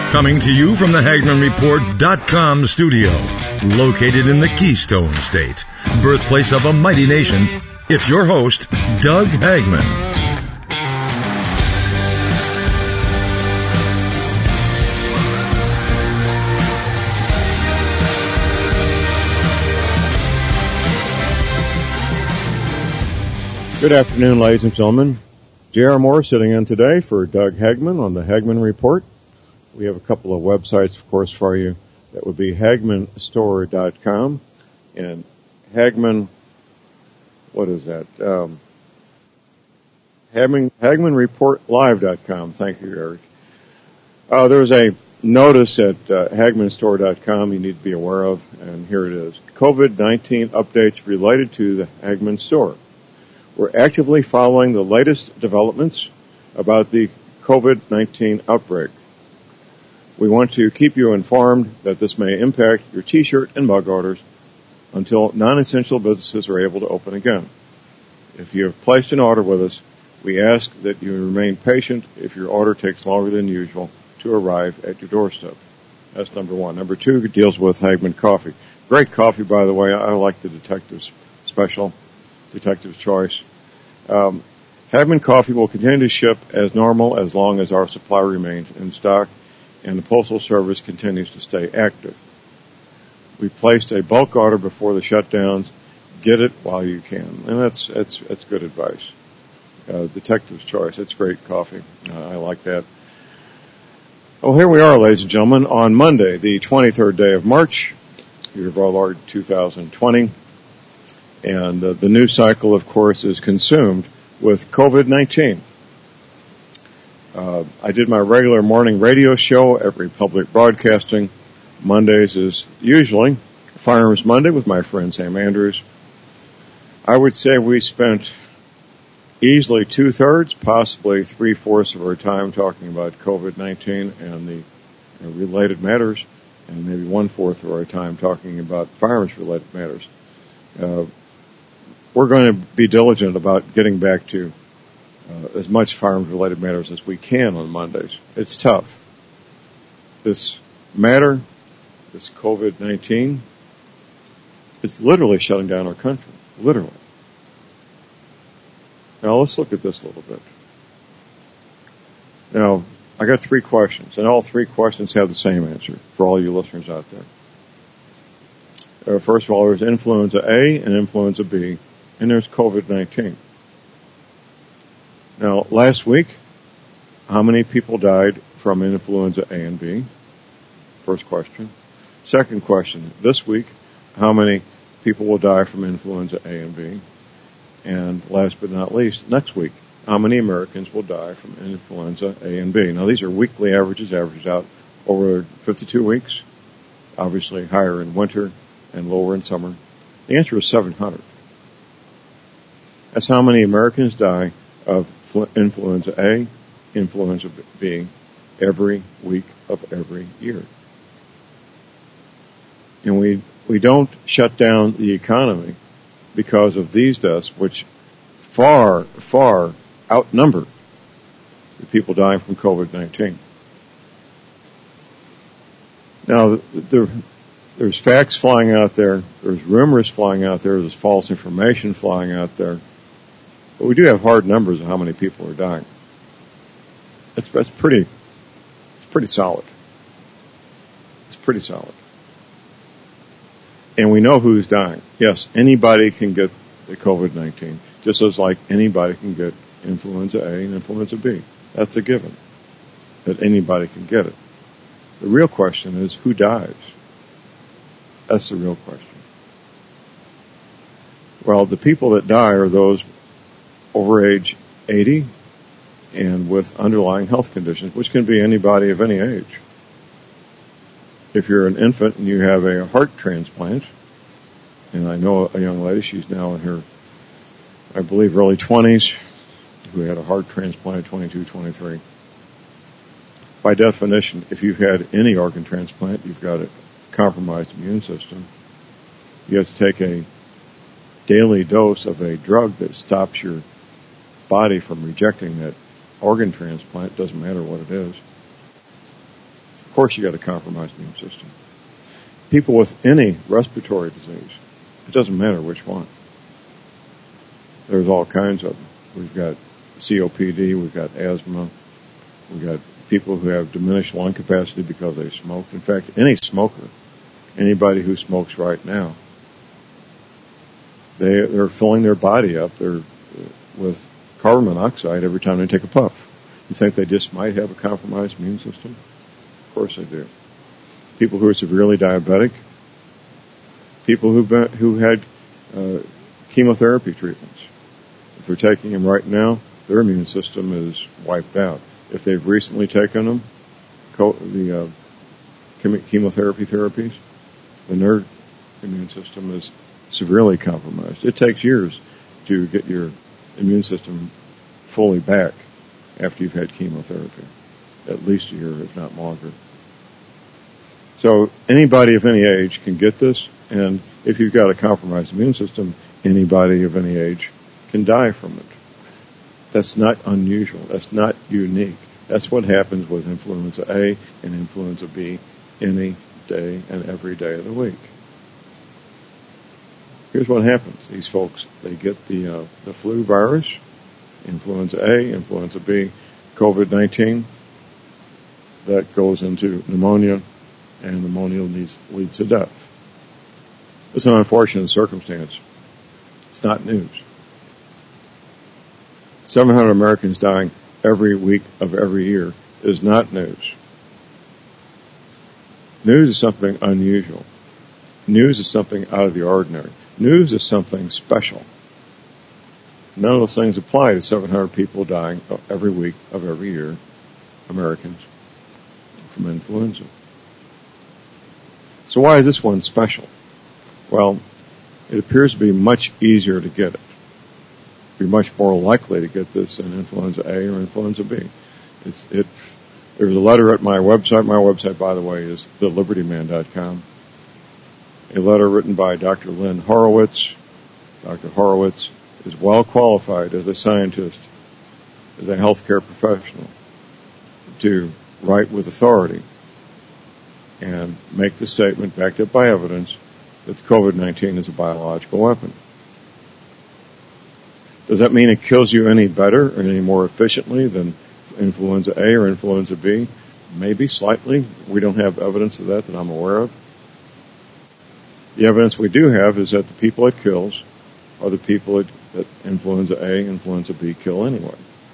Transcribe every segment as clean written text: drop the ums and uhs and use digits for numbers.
Coming to you from the HagmannReport.com studio, located in the Keystone State, birthplace of a mighty nation, it's your host, Doug Hagmann. Good afternoon, ladies and gentlemen. J.R. Moore sitting in today for Doug Hagmann on the Hagmann Report. We have a couple of websites, of course, for you. That would be HagmannStore.com and Hagmann, what is that? HagmannReportLive.com. Thank you, Eric. There's a notice at HagmannStore.com you need to be aware of, and here it is. COVID-19 updates related to the Hagmann Store. We're actively following the latest developments about the COVID-19 outbreak. We want to keep you informed that this may impact your T-shirt and mug orders until non-essential businesses are able to open again. If you have placed an order with us, we ask that you remain patient if your order takes longer than usual to arrive at your doorstep. That's number one. Number two deals with Hagmann Coffee. Great coffee, by the way. I like the Detective's Special, Detective's Choice. Hagmann Coffee will continue to ship as normal as long as our supply remains in stock and the Postal Service continues to stay active. We placed a bulk order before the shutdowns. Get it while you can. And that's good advice. Detective's Choice. It's great coffee. I like that. Well, here we are, ladies and gentlemen, on Monday, the 23rd day of March, year of our Lord 2020. And the news cycle, of course, is consumed with COVID-19. I did my regular morning radio show at Republic Broadcasting. Mondays is usually Firearms Monday with my friend Sam Andrews. I would say we spent easily 2/3, possibly 3/4 of our time talking about COVID-19 and the related matters, and maybe 1/4 of our time talking about firearms-related matters. We're going to be diligent about getting back to as much firearms-related matters as we can on Mondays. It's tough. This matter, this COVID-19, is literally shutting down our country. Literally. Now, let's look at this a little bit. Now, I got 3 questions, and all 3 questions have the same answer for all you listeners out there. First of all, there's influenza A and influenza B, and there's COVID-19. Now, last week, how many people died from influenza A and B? First question. Second question, this week, how many people will die from influenza A and B? And last but not least, next week, how many Americans will die from influenza A and B? Now, these are weekly averages, averaged out over 52 weeks, obviously higher in winter and lower in summer. The answer is 700. That's how many Americans die of influenza A, influenza B, every week of every year. And we don't shut down the economy because of these deaths, which far, far outnumber the people dying from COVID-19. Now, there's facts flying out there, there's rumors flying out there, there's false information flying out there. But we do have hard numbers of how many people are dying. It's pretty solid. It's pretty solid. And we know who's dying. Yes, anybody can get the COVID-19, just as like anybody can get influenza A and influenza B. That's a given, that anybody can get it. The real question is, who dies? That's the real question. Well, the people that die are those over age 80 and with underlying health conditions, which can be anybody of any age. If you're an infant and you have a heart transplant, and I know a young lady, she's now in her, I believe, early 20s, who had a heart transplant at 22, 23. By definition, if you've had any organ transplant, you've got a compromised immune system. You have to take a daily dose of a drug that stops your body from rejecting that organ transplant. Doesn't matter what it is. Of course you got a compromised immune system. People with any respiratory disease, it doesn't matter which one. There's all kinds of them. We've got COPD, we've got asthma, we've got people who have diminished lung capacity because they smoked. In fact, any smoker, anybody who smokes right now, they're filling their body up with carbon monoxide every time they take a puff. You think they just might have a compromised immune system? Of course they do. People who are severely diabetic, people who had chemotherapy treatments. If they're taking them right now, their immune system is wiped out. If they've recently taken them, the chemotherapy therapies, then their immune system is severely compromised. It takes years to get your immune system fully back after you've had chemotherapy. At least a year, if not longer. So anybody of any age can get this, and if you've got a compromised immune system, anybody of any age can die from it. That's not unusual. That's not unique. That's what happens with influenza A and influenza B any day and every day of the week. Here's what happens. These folks, they get the flu virus, influenza A, influenza B, COVID-19. That goes into pneumonia, and pneumonia leads to death. It's an unfortunate circumstance. It's not news. 700 Americans dying every week of every year is not news. News is something unusual. News is something out of the ordinary. News is something special. None of those things apply to 700 people dying every week of every year, Americans, from influenza. So why is this one special? Well, it appears to be much easier to get it. You're much more likely to get this than influenza A or influenza B. There's a letter at my website. My website, by the way, is thelibertyman.com. A letter written by Dr. Lynn Horowitz. Dr. Horowitz is well qualified as a scientist, as a healthcare professional, to write with authority and make the statement, backed up by evidence, that COVID-19 is a biological weapon. Does that mean it kills you any better or any more efficiently than influenza A or influenza B? Maybe slightly. We don't have evidence of that I'm aware of. The evidence we do have is that the people it kills are the people that influenza A, influenza B kill anyway.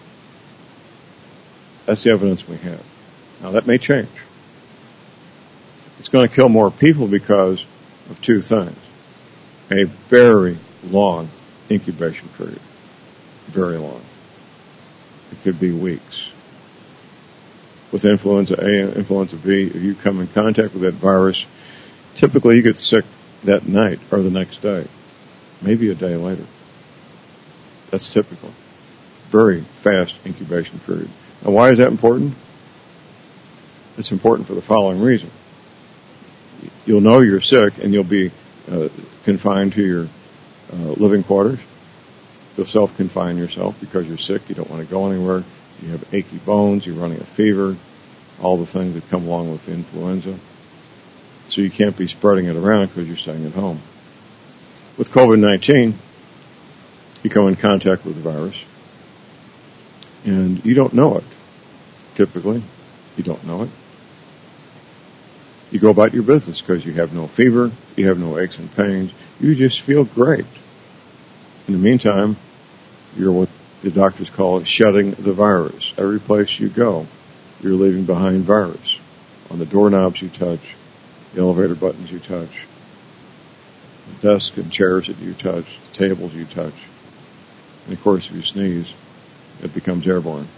That's the evidence we have. Now that may change. It's going to kill more people because of two things. A very long incubation period. Very long. It could be weeks. With influenza A and influenza B, if you come in contact with that virus, typically you get sick that night or the next day, maybe a day later. That's typical. Very fast incubation period. Now why is that important? It's important for the following reason. You'll know you're sick and you'll be confined to your living quarters. You'll self-confine yourself because you're sick. You don't want to go anywhere. You have achy bones. You're running a fever. All the things that come along with influenza. So you can't be spreading it around because you're staying at home. With COVID-19, you come in contact with the virus, and you don't know it. Typically, you don't know it. You go about your business because you have no fever, you have no aches and pains, you just feel great. In the meantime, you're what the doctors call shedding the virus. Every place you go, you're leaving behind virus. On the doorknobs you touch, the elevator buttons you touch, the desks and chairs that you touch, the tables you touch. And of course, if you sneeze, it becomes airborne.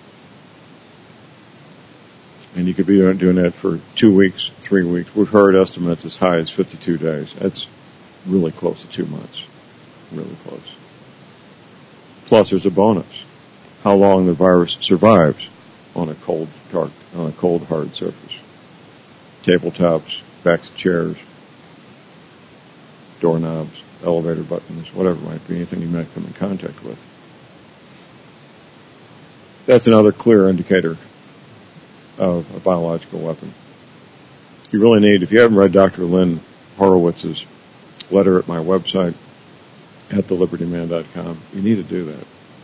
And you could be doing that for 2 weeks, 3 weeks. We've heard estimates as high as 52 days. That's really close to 2 months. Really close. Plus, there's a bonus. How long the virus survives on a cold, hard surface. Tabletops, backs of chairs, doorknobs, elevator buttons, whatever it might be, anything you might come in contact with. That's another clear indicator of a biological weapon. You really need, if you haven't read Dr. Lynn Horowitz's letter at my website, at thelibertyman.com, you need to do that.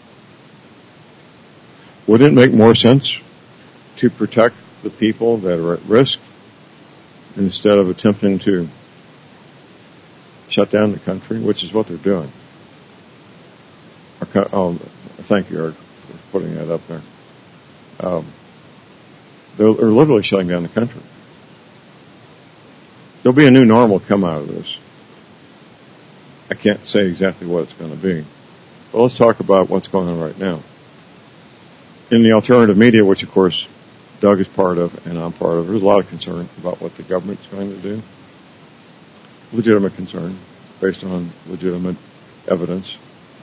Wouldn't it make more sense to protect the people that are at risk instead of attempting to shut down the country, which is what they're doing? Oh, thank you, Eric, for putting that up there. They're literally shutting down the country. There'll be a new normal come out of this. I can't say exactly what it's going to be. But let's talk about what's going on right now. In the alternative media, which of course Doug is part of and I'm part of, there's a lot of concern about what the government's going to do. Legitimate concern based on legitimate evidence.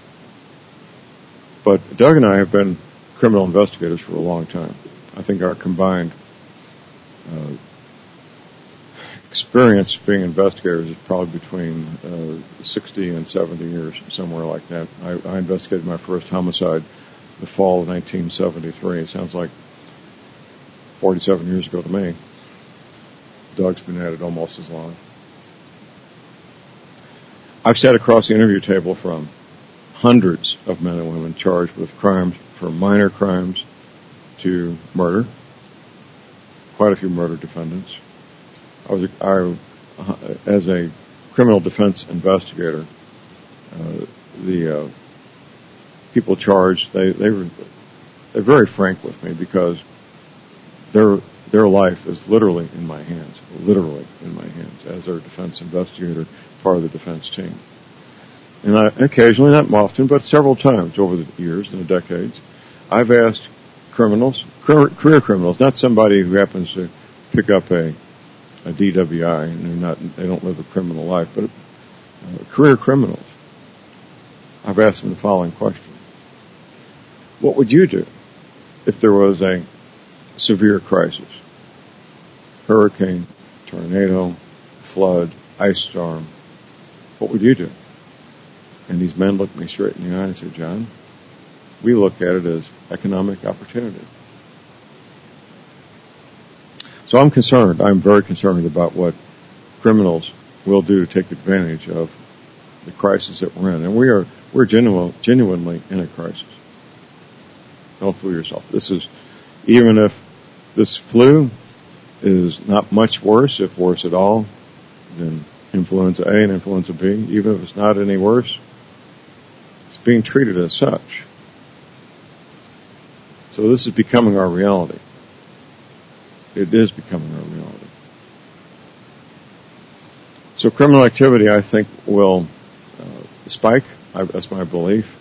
But Doug and I have been criminal investigators for a long time. I think our combined experience being investigators is probably between 60 and 70 years, somewhere like that. I investigated my first homicide the fall of 1973. It sounds like 47 years ago to me. Doug's been at it almost as long. I've sat across the interview table from hundreds of men and women charged with crimes, from minor crimes to murder. Quite a few murder defendants. As a criminal defense investigator, the people charged, they're very frank with me because their life is literally in my hands, as their defense investigator, part of the defense team. And I occasionally, not often, but several times over the years and the decades, I've asked criminals, career criminals, not somebody who happens to pick up a DWI and they don't live a criminal life, but career criminals. I've asked them the following question. What would you do if there was a severe crisis? Hurricane, tornado, flood, ice storm. What would you do? And these men looked me straight in the eye and said, John, we look at it as economic opportunity. So I'm concerned. I'm very concerned about what criminals will do to take advantage of the crisis that we're in. And we're genuinely in a crisis. Don't fool yourself. This is, even if this flu is not much worse, if worse at all, than influenza A and influenza B, even if it's not any worse, it's being treated as such. So this is becoming our reality. It is becoming our reality. So criminal activity, I think, will spike. That's my belief.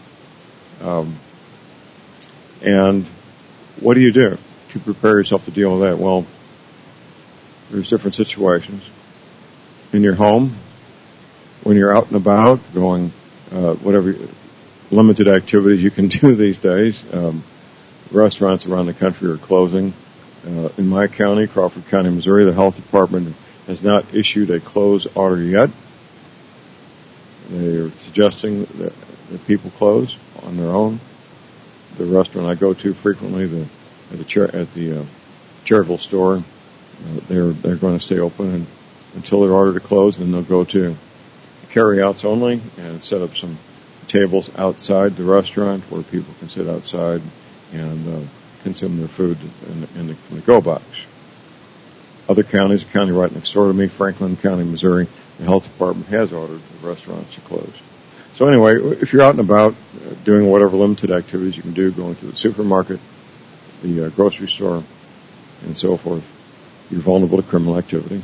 And what do you do to prepare yourself to deal with that? Well, there's different situations. In your home, when you're out and about, going, whatever limited activities you can do these days. Restaurants around the country are closing. In my county, Crawford County, Missouri, the health department has not issued a close order yet. They are suggesting that people close on their own. The restaurant I go to frequently, at the Cherryville store, they're going to stay open until they're ordered to close. Then they'll go to carry-outs only and set up some tables outside the restaurant where people can sit outside and consume their food in the go box. Other counties, a county right next door to me, Franklin County, Missouri, the health department has ordered the restaurants to close. So anyway, if you're out and about doing whatever limited activities you can do, going to the supermarket, the grocery store, and so forth, you're vulnerable to criminal activity.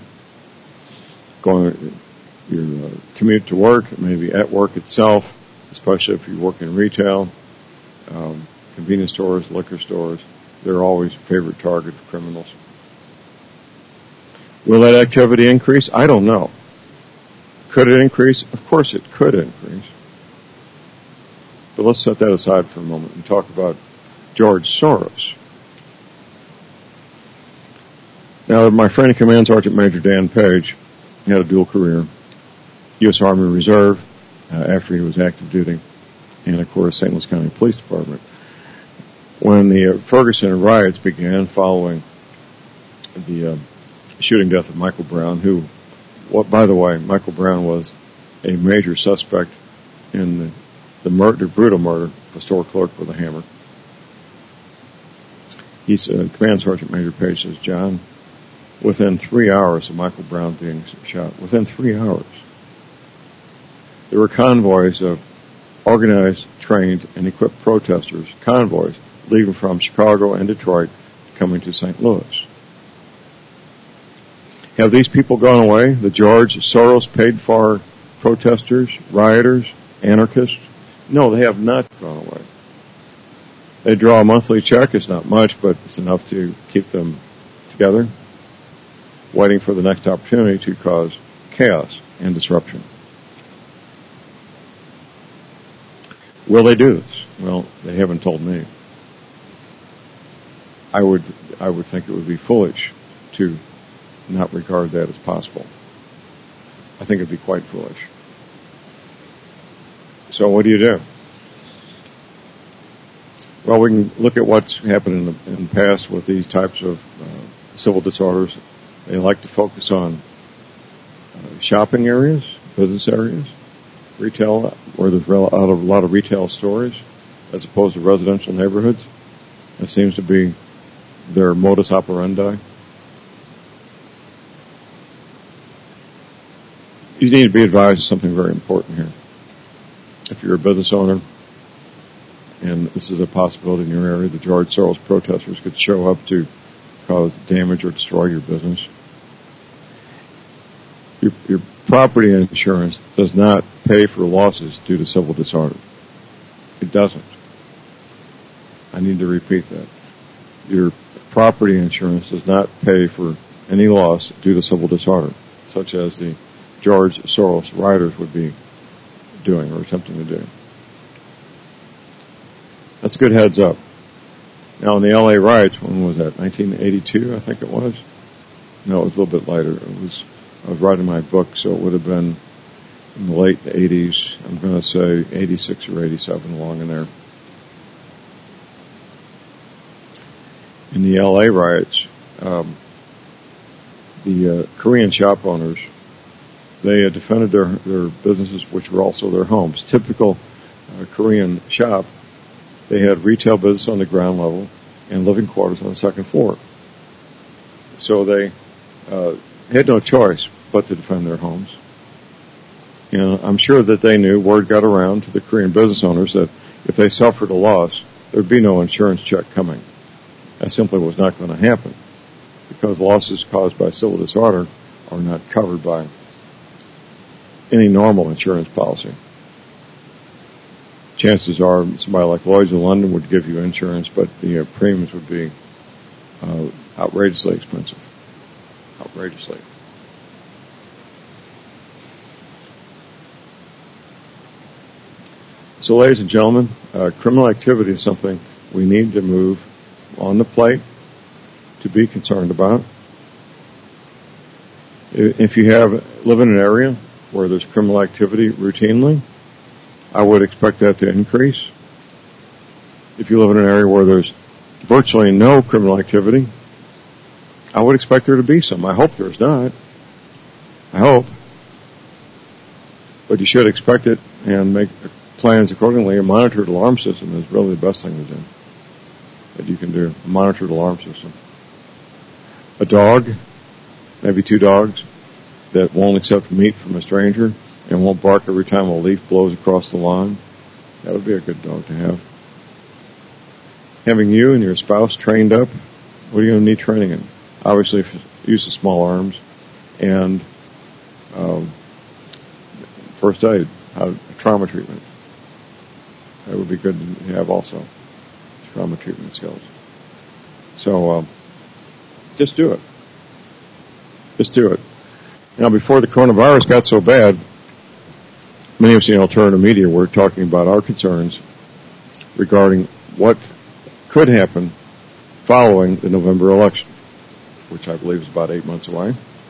Your commute to work, maybe at work itself, especially if you work in retail, convenience stores, liquor stores, they're always a favorite target for criminals. Will that activity increase? I don't know. Could it increase? Of course it could increase. But let's set that aside for a moment and talk about George Soros. Now, my friend and Command Sergeant Major Dan Page had a dual career. U.S. Army Reserve after he was active duty, and of course St. Louis County Police Department. When the Ferguson riots began following the shooting death of Michael Brown, who, by the way, Michael Brown was a major suspect in the brutal murder of a store clerk with a hammer. He's Command Sergeant Major Page says, John, within 3 hours of Michael Brown being shot, within 3 hours, there were convoys of organized, trained, and equipped protesters, convoys leaving from Chicago and Detroit, coming to St. Louis. Have these people gone away? The George Soros paid for protesters, rioters, anarchists? No, they have not gone away. They draw a monthly check. It's not much, but it's enough to keep them together, waiting for the next opportunity to cause chaos and disruption. Will they do this? Well, they haven't told me. I would think it would be foolish to not regard that as possible. I think it'd be quite foolish. So what do you do? Well, we can look at what's happened in the past with these types of civil disorders. They like to focus on shopping areas, business areas, retail, where there's a lot of retail stores, as opposed to residential neighborhoods. That seems to be their modus operandi. You need to be advised of something very important here. If you're a business owner, and this is a possibility in your area, the George Soros protesters could show up to cause damage or destroy your business. Your property insurance does not pay for losses due to civil disorder. It doesn't. I need to repeat that. Your property insurance does not pay for any loss due to civil disorder, such as the George Soros rioters would be doing or attempting to do. That's a good heads up. Now, in the LA riots, when was that? 1982, I think it was? No, it was a little bit later. I was writing my book, so it would have been in the late 80s. I'm going to say 86 or 87, along in there. In the LA riots, the Korean shop owners, they defended their businesses, which were also their homes. Typical Korean shop, they had retail business on the ground level and living quarters on the second floor. So they had no choice but to defend their homes. And I'm sure that they knew, word got around to the Korean business owners, that if they suffered a loss, there'd be no insurance check coming. That simply was not going to happen, because losses caused by civil disorder are not covered by any normal insurance policy. Chances are somebody like Lloyd's of London would give you insurance, but the premiums would be outrageously expensive. Outrageously. So, ladies and gentlemen, criminal activity is something we need to move on the plate to be concerned about. If you live in an area where there's criminal activity routinely, I would expect that to increase. If you live in an area where there's virtually no criminal activity, I would expect there to be some. I hope there's not. I hope. But you should expect it and make plans accordingly. A monitored alarm system is really the best thing to do that you can do. A monitored alarm system. A dog, maybe 2 dogs, that won't accept meat from a stranger and won't bark every time a leaf blows across the lawn. That would be a good dog to have. Having you and your spouse trained up, what are you going to need training in? Obviously, use of small arms and first aid, trauma treatment. That would be good to have also, trauma treatment skills. So just do it. Just do it. Now, before the coronavirus got so bad, many of us in alternative media were talking about our concerns regarding what could happen following the November election, which I believe is about 8 months away,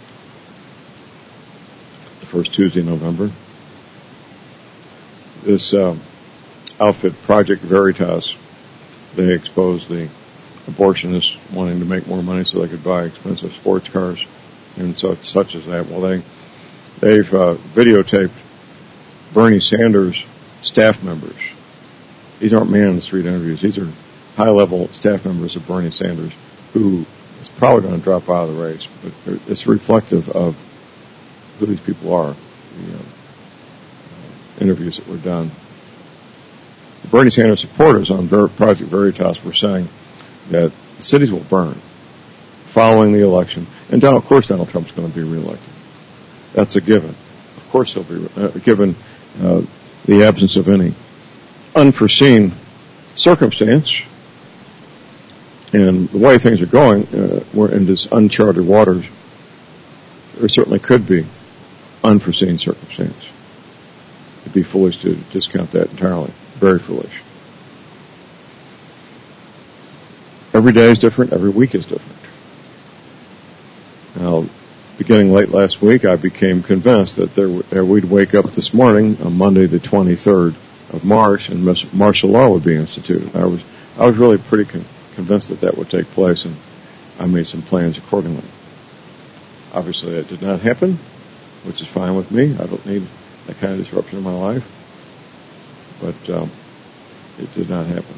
the first Tuesday in November. This outfit, Project Veritas, they exposed the abortionists wanting to make more money so they could buy expensive sports cars. and such as that. Well, they've videotaped Bernie Sanders staff members. These aren't man-on-the-street interviews. These are high-level staff members of Bernie Sanders who is probably going to drop out of the race. But it's reflective of who these people are, the interviews that were done. The Bernie Sanders supporters on Project Veritas were saying that the cities will burn following the election. And of course Donald Trump's going to be reelected. That's a given. Of course he'll be given the absence of any unforeseen circumstance. And the way things are going, we're in this uncharted waters. There certainly could be unforeseen circumstance. It'd be foolish to discount that entirely. Very foolish. Every day is different. Every week is different. Now, beginning late last week, I became convinced that we'd wake up this morning on Monday, the 23rd of March, and martial law would be instituted. I was really pretty convinced that would take place, and I made some plans accordingly. Obviously, that did not happen, which is fine with me. I don't need that kind of disruption in my life. But it did not happen.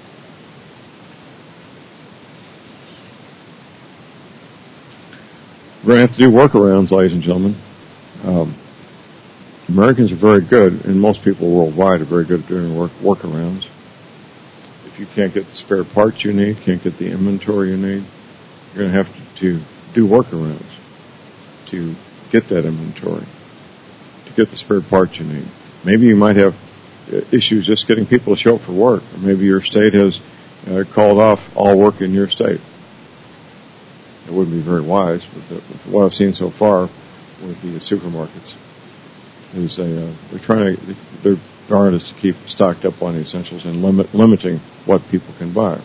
We're going to have to do workarounds, ladies and gentlemen. Americans are very good, and most people worldwide are very good at doing workarounds. If you can't get the spare parts you need, can't get the inventory you need, you're going to have to do workarounds to get that inventory, to get the spare parts you need. Maybe you might have issues just getting people to show up for work, or maybe your state has called off all work in your state. It wouldn't be very wise, but what I've seen so far with the supermarkets is their guard is to keep stocked up on the essentials and limiting what people can buy.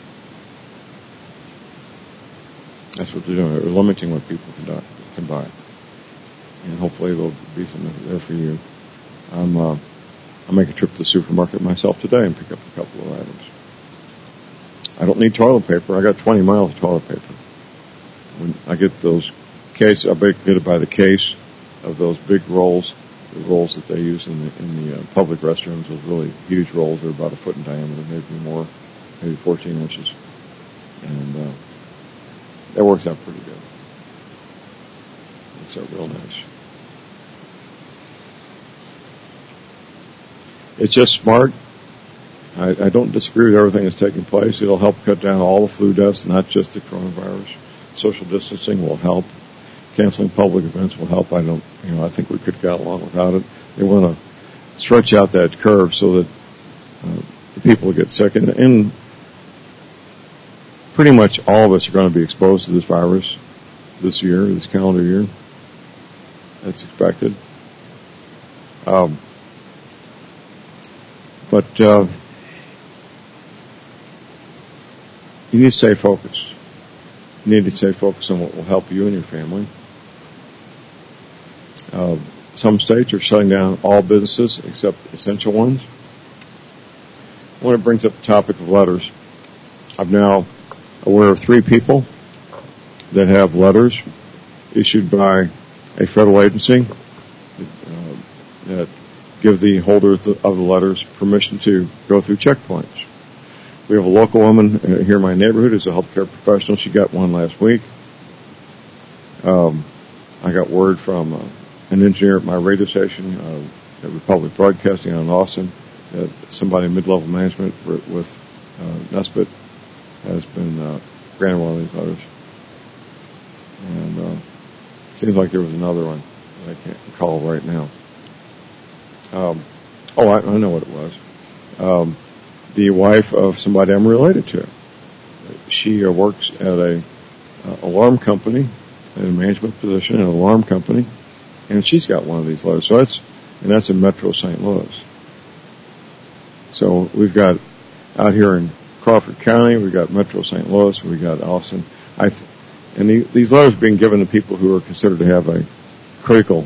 That's what they're doing. They're limiting what people can buy. And hopefully there'll be something there for you. I'll make a trip to the supermarket myself today and pick up a couple of items. I don't need toilet paper. I got 20 miles of toilet paper. When I get those case, I get it by the case of those big rolls, the rolls that they use in the public restrooms. Those really huge rolls. They're about a foot in diameter, maybe more, maybe 14 inches, and that works out pretty good. Works out real nice. It's just smart. I don't disagree with everything that's taking place. It'll help cut down all the flu deaths, not just the coronavirus. Social distancing will help. Canceling public events will help. I think we could get along without it. They want to stretch out that curve so that the people get sick. And pretty much all of us are going to be exposed to this virus this year, this calendar year. That's expected. But you need to stay focused. You need to stay focused on what will help you and your family. Some states are shutting down all businesses except essential ones. When it brings up the topic of letters, I'm now aware of 3 people that have letters issued by a federal agency that give the holders of the letters permission to go through checkpoints. We have a local woman here in my neighborhood who's a healthcare professional. She got one last week. I got word from an engineer at my radio station at Republic Broadcasting out in Austin that somebody in mid-level management with Nesbitt has been granted one of these letters. And it seems like there was another one that I can't recall right now. I know what it was. The wife of somebody I'm related to. She works at a alarm company, in a management position in an alarm company, and she's got one of these letters. So that's in Metro St. Louis. So we've got out here in Crawford County, we've got Metro St. Louis, we've got Austin. And these letters are being given to people who are considered to have a critical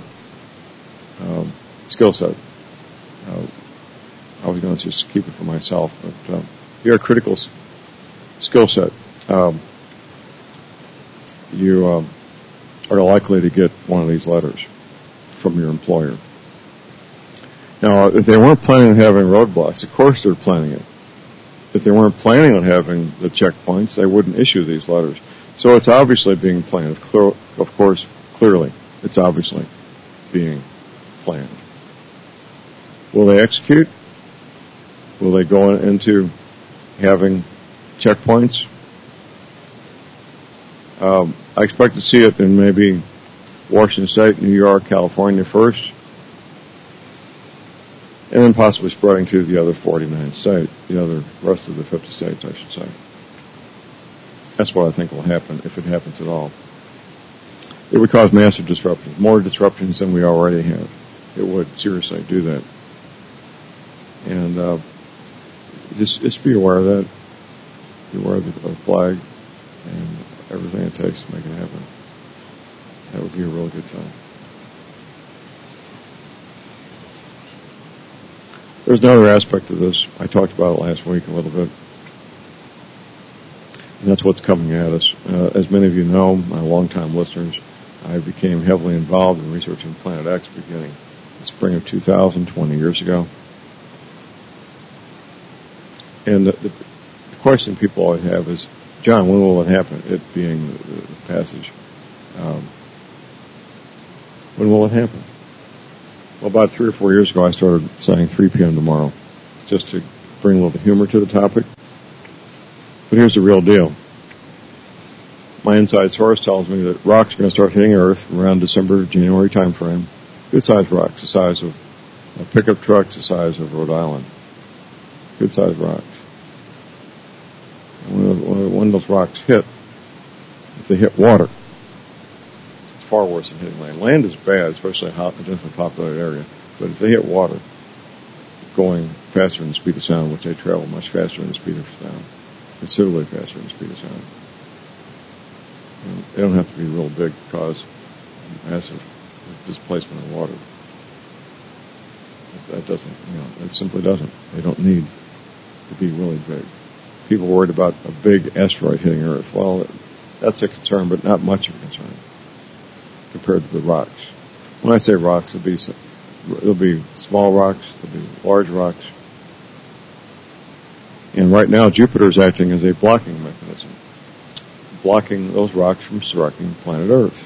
skill set. I was going to just keep it for myself, but you're a critical skill set. You are are likely to get one of these letters from your employer. Now, if they weren't planning on having roadblocks, of course they're planning it. If they weren't planning on having the checkpoints, they wouldn't issue these letters. So it's obviously being planned. Of course, clearly, it's obviously being planned. Will they execute? Will they go into having checkpoints? I expect to see it in maybe Washington State, New York, California first, and then possibly spreading to the other 49 states, the rest of the 50 states, I should say. That's what I think will happen, if it happens at all. It would cause massive disruptions, more disruptions than we already have. It would seriously do that. And just be aware of that. Be aware of the flag and everything it takes to make it happen. That would be a really good thing. There's another aspect of this. I talked about it last week a little bit. And that's what's coming at us. As many of you know, my longtime listeners, I became heavily involved in researching Planet X beginning the spring of 2000, 20 years ago. And the question people always have is, John, when will it happen? It being the passage. When will it happen? Well, about 3 or 4 years ago, I started saying 3 p.m. tomorrow, just to bring a little humor to the topic. But here's the real deal. My inside source tells me that rocks are going to start hitting Earth around December, January timeframe. Good-sized rocks, the size of pickup trucks, the size of Rhode Island. Good-sized rocks. And when those rocks hit, if they hit water, it's far worse than hitting land. Land is bad, especially in a densely populated area. But if they hit water, going faster than the speed of sound, which they travel much faster than the speed of sound, considerably faster than the speed of sound. And they don't have to be real big to cause massive displacement of water. That doesn't, it simply doesn't. They don't need to be really big. People are worried about a big asteroid hitting Earth. Well, that's a concern, but not much of a concern compared to the rocks. When I say rocks, there'll be small rocks, there'll be large rocks. And right now, Jupiter is acting as a blocking mechanism, blocking those rocks from striking planet Earth.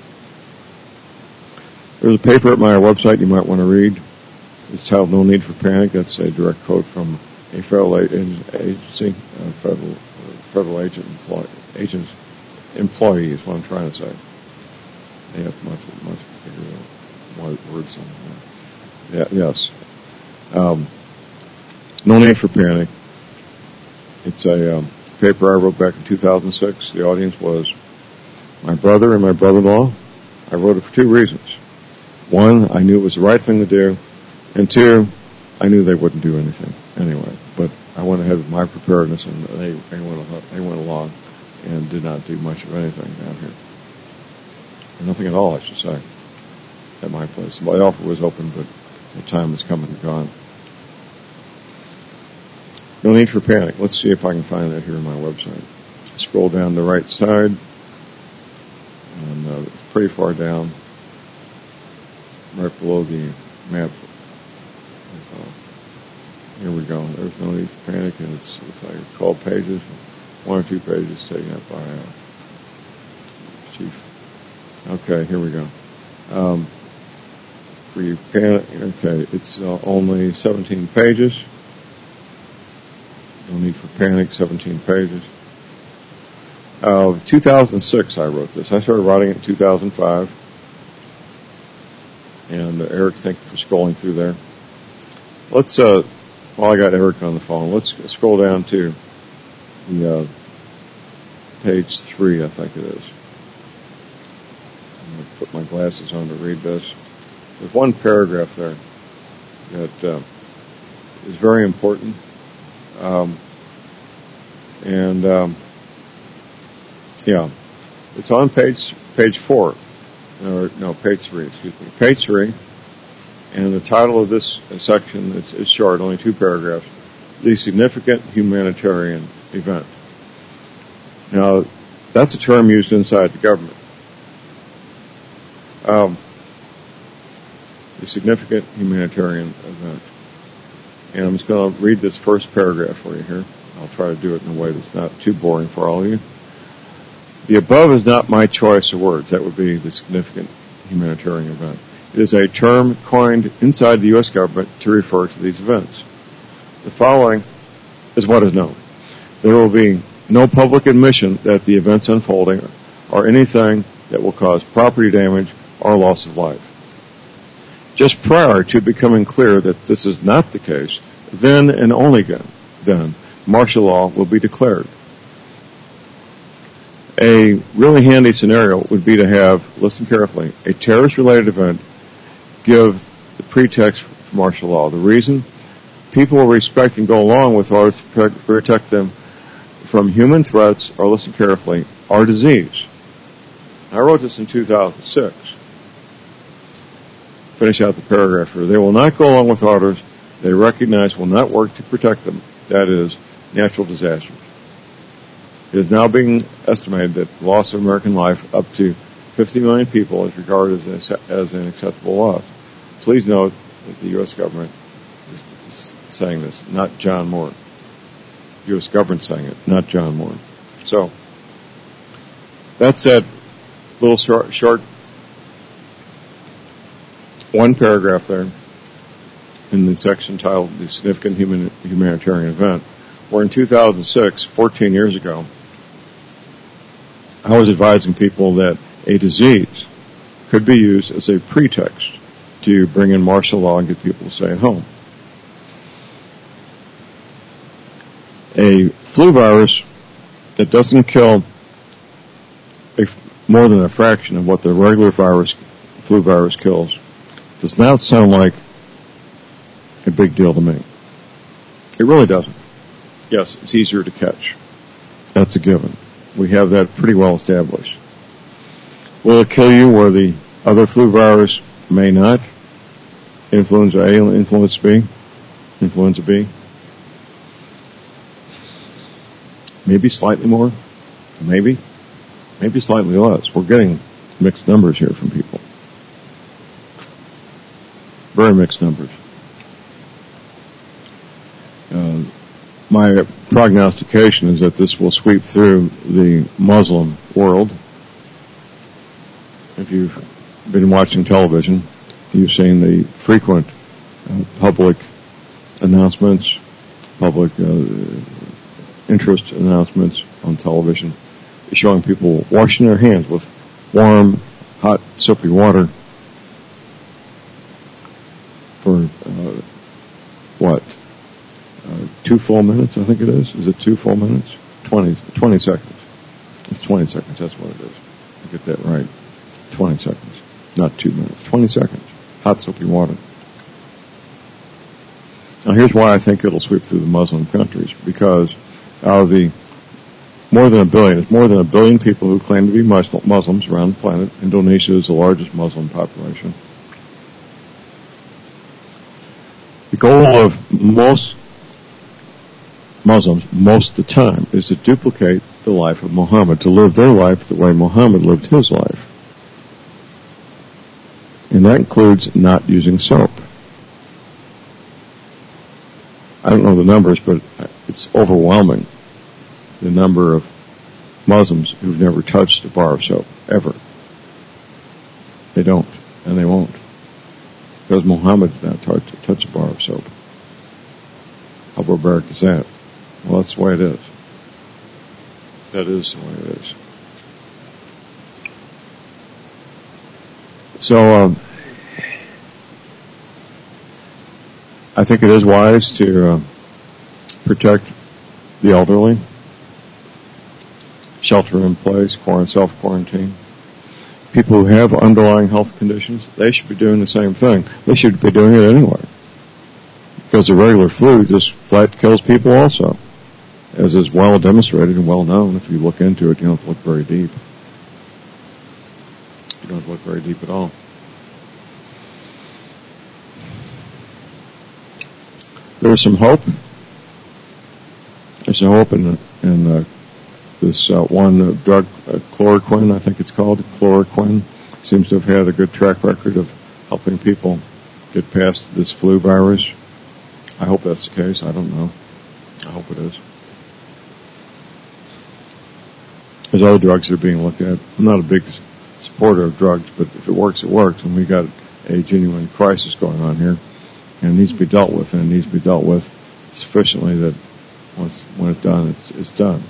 There's a paper at my website you might want to read. It's titled No Need for Panic. That's a direct quote from a federal agency, federal agent's employee is what I'm trying to say. They have much bigger words than that. Yeah, yes. No Need for Panic. It's a paper I wrote back in 2006. The audience was my brother and my brother-in-law. I wrote it for 2 reasons. 1, I knew it was the right thing to do. And 2, I knew they wouldn't do anything anyway. But I went ahead with my preparedness, and they went along and did not do much of anything down here. Or nothing at all, I should say, at my place. My offer was open, but the time has come and gone. No Need for Panic. Let's see if I can find that here on my website. Scroll down the right side, and it's pretty far down, right below the map. Here we go. There's No Need for Panic, and it's like 12 pages, 1 or 2 pages taken up by Chief. Okay, here we go. For you panic, okay, it's only 17 pages. No Need for Panic, 17 pages. 2006 I wrote this. I started writing it in 2005. And Eric, thank you for scrolling through there. Let's, while I got Eric on the phone, let's scroll down to the page 3, I think it is. I'm going to put my glasses on to read this. There's one paragraph there that is very important. It's on page 4. Page 3, excuse me. Page 3. And the title of this section is short, only 2 paragraphs. The Significant Humanitarian Event. Now, that's a term used inside the government. A significant humanitarian event. And I'm just going to read this first paragraph for you here. I'll try to do it in a way that's not too boring for all of you. The above is not my choice of words. That would be the significant humanitarian event. It is a term coined inside the U.S. government to refer to these events. The following is what is known. There will be no public admission that the events unfolding are anything that will cause property damage or loss of life. Just prior to becoming clear that this is not the case, then and only then, martial law will be declared. A really handy scenario would be to have, listen carefully, a terrorist-related event give the pretext for martial law. The reason? People will respect and go along with orders to protect them from human threats, or listen carefully, or disease. I wrote this in 2006. Finish out the paragraph here. They will not go along with orders they recognize will not work to protect them. That is, natural disasters. It is now being estimated that the loss of American life up to 50 million people is regarded as an acceptable loss. Please note that the U.S. government is saying this, not John Moore. The U.S. government saying it, not John Moore. So, that's that little short one paragraph there in the section titled The Significant Humanitarian Event, where in 2006, 14 years ago, I was advising people that a disease could be used as a pretext to bring in martial law and get people to stay at home. A flu virus that doesn't kill more than a fraction of what the regular flu virus kills does not sound like a big deal to me. It really doesn't. Yes, it's easier to catch. That's a given. We have that pretty well established. Will it kill you where the other flu virus may not? Influenza A and influenza B? Maybe slightly more. Maybe slightly less. We're getting mixed numbers here from people. Very mixed numbers. My prognostication is that this will sweep through the Muslim world. If you've been watching television, you've seen the frequent public announcements, public interest announcements on television showing people washing their hands with warm, hot, soapy water for, 2 full minutes, I think it is. Is it 2 full minutes? 20 seconds. It's 20 seconds, that's what it is. I get that right. 20 seconds. Not 2 minutes. 20 seconds. Hot, soapy water. Now here's why I think it'll sweep through the Muslim countries. Because out of the more than a billion people who claim to be Muslims around the planet. Indonesia is the largest Muslim population. The goal of most Muslims, most of the time, is to duplicate the life of Muhammad, to live their life the way Muhammad lived his life. And that includes not using soap. I don't know the numbers, but it's overwhelming, the number of Muslims who've never touched a bar of soap, ever. They don't, and they won't. Because Muhammad did not touch a bar of soap. How barbaric is that? Well, that's the way it is. That is the way it is. So, I think it is wise to protect the elderly, shelter in place, self-quarantine. People who have underlying health conditions, they should be doing the same thing. They should be doing it anyway. Because the regular flu just flat kills people also. As is well demonstrated and well known. If you look into it, you don't have to look very deep. You don't have to look very deep at all. There's some hope. There's some hope in this one drug, chloroquine, I think it's called, chloroquine, seems to have had a good track record of helping people get past this flu virus. I hope that's the case. I don't know. I hope it is. There's other drugs that are being looked at. I'm not a big supporter of drugs, but if it works, it works. And we got a genuine crisis going on here, and it needs to be dealt with, and it needs to be dealt with sufficiently that when it's done, it's done.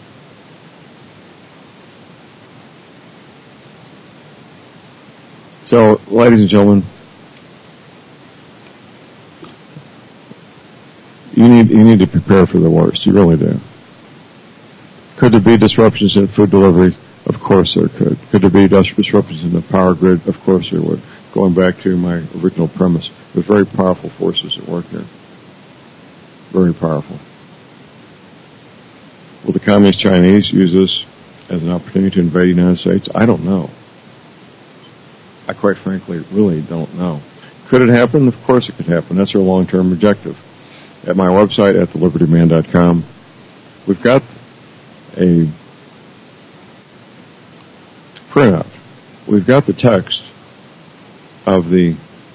So, ladies and gentlemen, you need to prepare for the worst. You really do. Could there be disruptions in food delivery? Of course there could. Could there be disruptions in the power grid? Of course there would. Going back to my original premise, there's very powerful forces at work here. Very powerful. Will the Communist Chinese use this as an opportunity to invade the United States? I don't know. I quite frankly really don't know. Could it happen? Of course it could happen. That's our long-term objective. At my website at thelibertyman.com, we've got a printout. We've got the text of the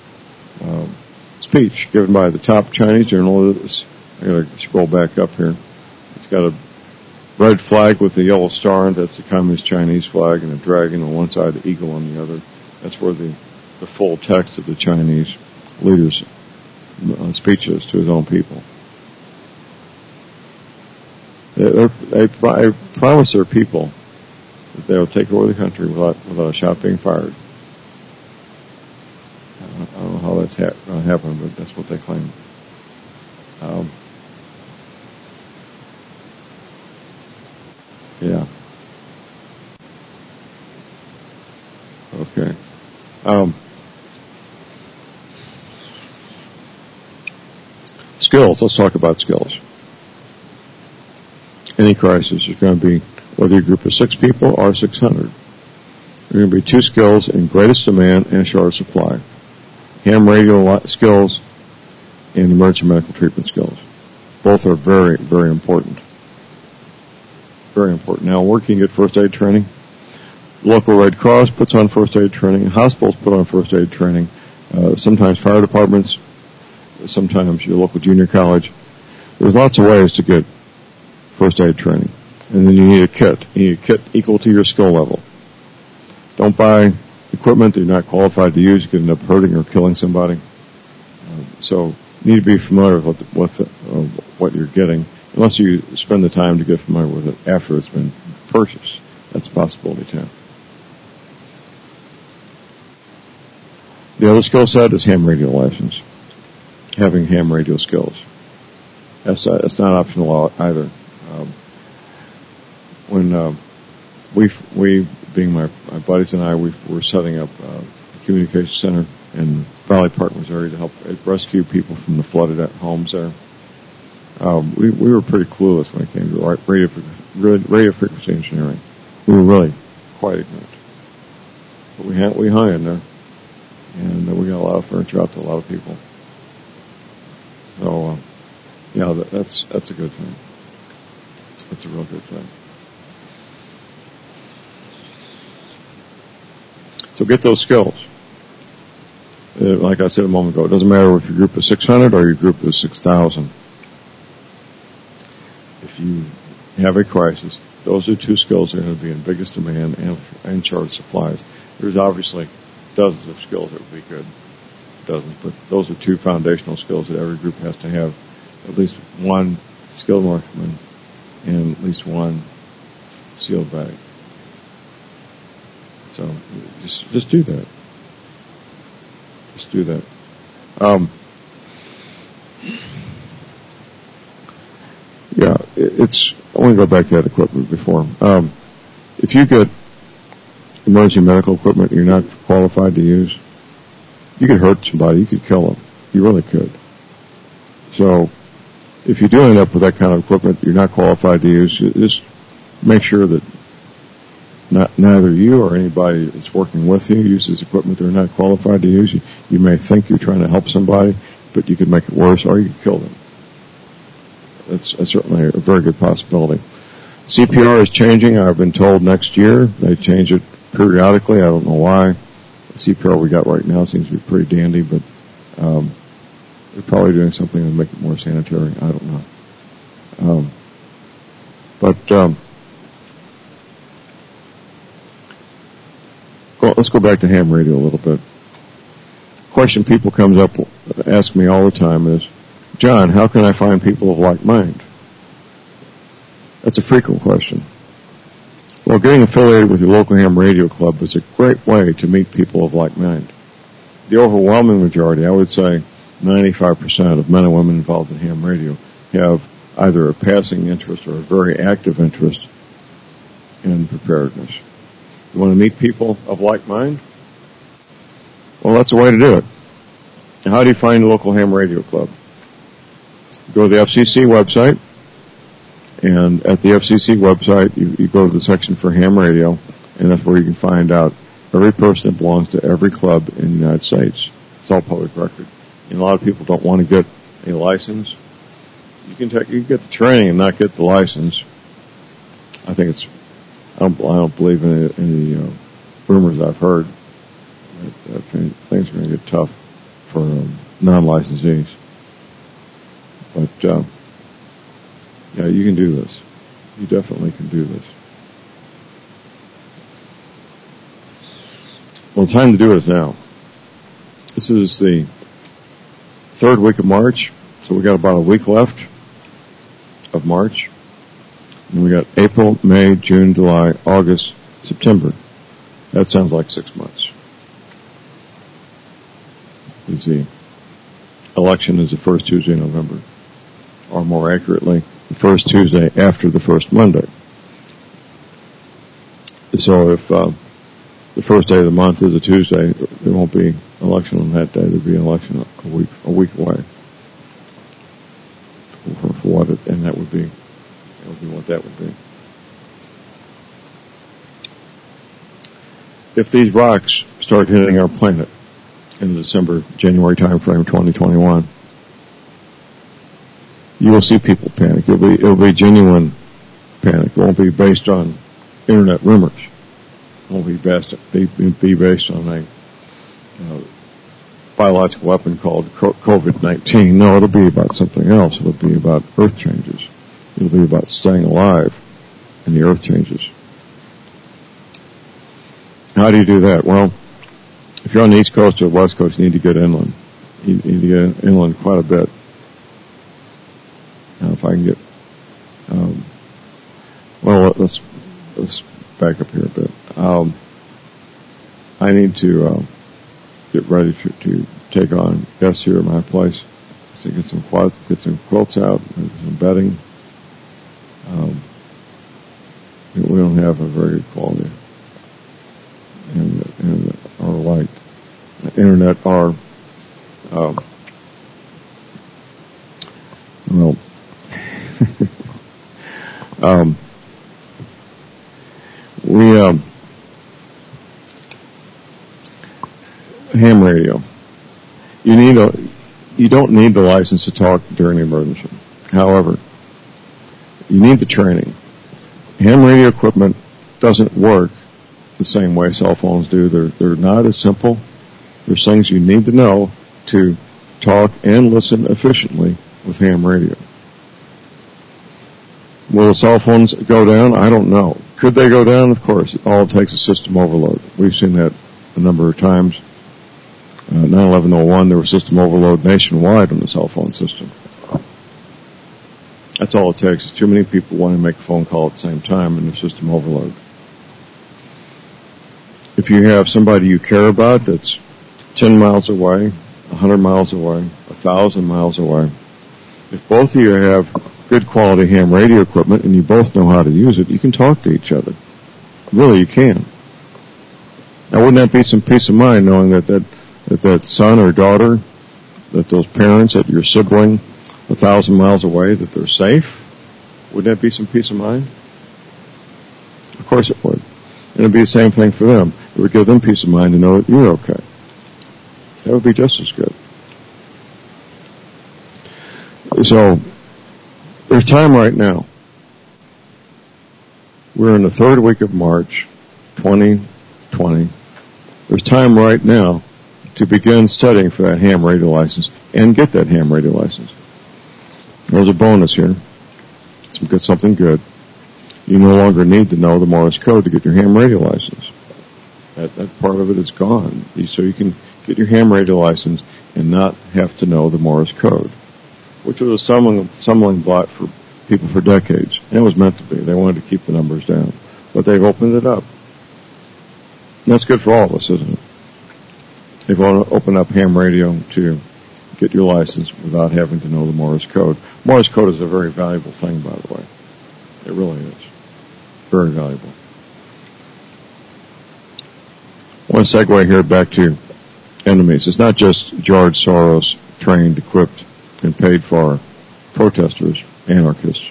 speech given by the top Chinese journalist. I'm going to scroll back up here. It's got a red flag with a yellow star, and that's the Communist Chinese flag, and a dragon on one side, the eagle on the other. That's where the full text of the Chinese leader's speech is to his own people. They promise their people that they'll take over the country without a shot being fired. I don't know how that's going to happen, but that's what they claim. Yeah. Okay. Skills. Let's talk about skills. Any crisis is going to be, whether you're a group of 6 people or 600, there are going to be 2 skills in greatest demand and short supply. Ham radio skills and emergency medical treatment skills. Both are very, very important. Very important. Now, where can you get first aid training? Local Red Cross puts on first aid training. Hospitals put on first aid training. Sometimes fire departments. Sometimes your local junior college. There's lots of ways to get first aid training. And then you need a kit. You need a kit equal to your skill level. Don't buy equipment that you're not qualified to use. You could end up hurting or killing somebody. So you need to be familiar with what you're getting, unless you spend the time to get familiar with it after it's been purchased. That's a possibility too. The other skill set is ham radio license. Having ham radio skills. That's not optional either. When we being my buddies and I, were setting up a communication center in Valley Park, Missouri, to help rescue people from the flooded homes there. We were pretty clueless when it came to radio frequency engineering. We were really quite ignorant, but we hung in there, and we got a lot of furniture out to a lot of people. So, that's a good thing. That's a real good thing. So get those skills. Like I said a moment ago, it doesn't matter if you're a group of 600 or you're a group of 6,000. If you have a crisis, those are 2 skills that are going to be in biggest demand and short supplies. There's obviously dozens of skills that would be good. Dozens, but those are 2 foundational skills that every group has to have. At least one skilled marksman and at least one sealed bag. So just do that. Just do that. I want to go back to that equipment before. If you get emergency medical equipment you're not qualified to use, you could hurt somebody. You could kill them. You really could. So if you do end up with that kind of equipment you're not qualified to use, just make sure that neither you or anybody that's working with you uses equipment they're not qualified to use. You may think you're trying to help somebody, but you could make it worse, or you could kill them. That's certainly a very good possibility. CPR is changing. I've been told next year. They change it periodically. I don't know why. CPR we got right now seems to be pretty dandy, but they're probably doing something to make it more sanitary. I don't know. Let's go back to ham radio a little bit. Question people comes up, ask me all the time is, John, how can I find people of like mind? That's a frequent question. Well, getting affiliated with your local ham radio club is a great way to meet people of like mind. The overwhelming majority, I would say 95% of men and women involved in ham radio, have either a passing interest or a very active interest in preparedness. You want to meet people of like mind? Well, that's a way to do it. Now, how do you find a local ham radio club? You go to the FCC website, and at the FCC website, you go to the section for ham radio, and that's where you can find out every person that belongs to every club in the United States. It's all public record. And a lot of people don't want to get a license. You can get the training and not get the license. I don't believe in any rumors I've heard that things are going to get tough for non-licensees. But yeah, you can do this. You definitely can do this. Well, the time to do it is now. This is the third week of March, so we got about a week left of March. And we got April, May, June, July, August, September. That sounds like 6 months. The election is the first Tuesday in November, or more accurately, the first Tuesday after the first Monday. So if the first day of the month is a Tuesday, there won't be an election on that day. There'll be an election a week away. For what it, and that would be what that would be. If these rocks start hitting our planet in the December-January timeframe, 2021, you will see people panic. It'll be genuine panic. It won't be based on internet rumors. It won't be based on a biological weapon called COVID-19. No, it'll be about something else. It'll be about earth changes. It'll be about staying alive and the earth changes. How do you do that? Well, if you're on the East Coast or West Coast, you need to get inland. You need to get inland quite a bit. Now, if I can get, let's back up here a bit. I need to get ready to take on guests here at my place. So get some quilts out, some bedding. We don't have a very good quality and our light, internet, our ham radio. You don't need the license to talk during an emergency. However, you need the training. Ham radio equipment doesn't work the same way cell phones do. They're not as simple. There's things you need to know to talk and listen efficiently with ham radio. Will the cell phones go down? I don't know. Could they go down? Of course. All it takes is system overload. We've seen that a number of times. 9/11/01, there was system overload nationwide on the cell phone system. That's all it takes. Is too many people want to make a phone call at the same time and there's system overload. If you have somebody you care about that's 10 miles away, 100 miles away, 1,000 miles away, if both of you have good quality ham radio equipment and you both know how to use it, you can talk to each other. Really, you can. Now, wouldn't that be some peace of mind knowing that son or daughter, that those parents, that your sibling 1,000 miles away, that they're safe? Wouldn't that be some peace of mind? Of course it would. And it'd be the same thing for them. It would give them peace of mind to know that you're okay. That would be just as good. So, there's time right now. We're in the third week of March, 2020. There's time right now to begin studying for that ham radio license and get that ham radio license. There's a bonus here. Get something good. You no longer need to know the Morse code to get your ham radio license. That part of it is gone. So you can get your ham radio license and not have to know the Morse code, which was a stumbling block for people for decades. And it was meant to be. They wanted to keep the numbers down. But they've opened it up. And that's good for all of us, isn't it? They've opened up ham radio to get your license without having to know the Morse code. Morse code is a very valuable thing, by the way. It really is. Very valuable. I want to segue here back to enemies. It's not just George Soros trained, equipped, and paid for protesters, anarchists.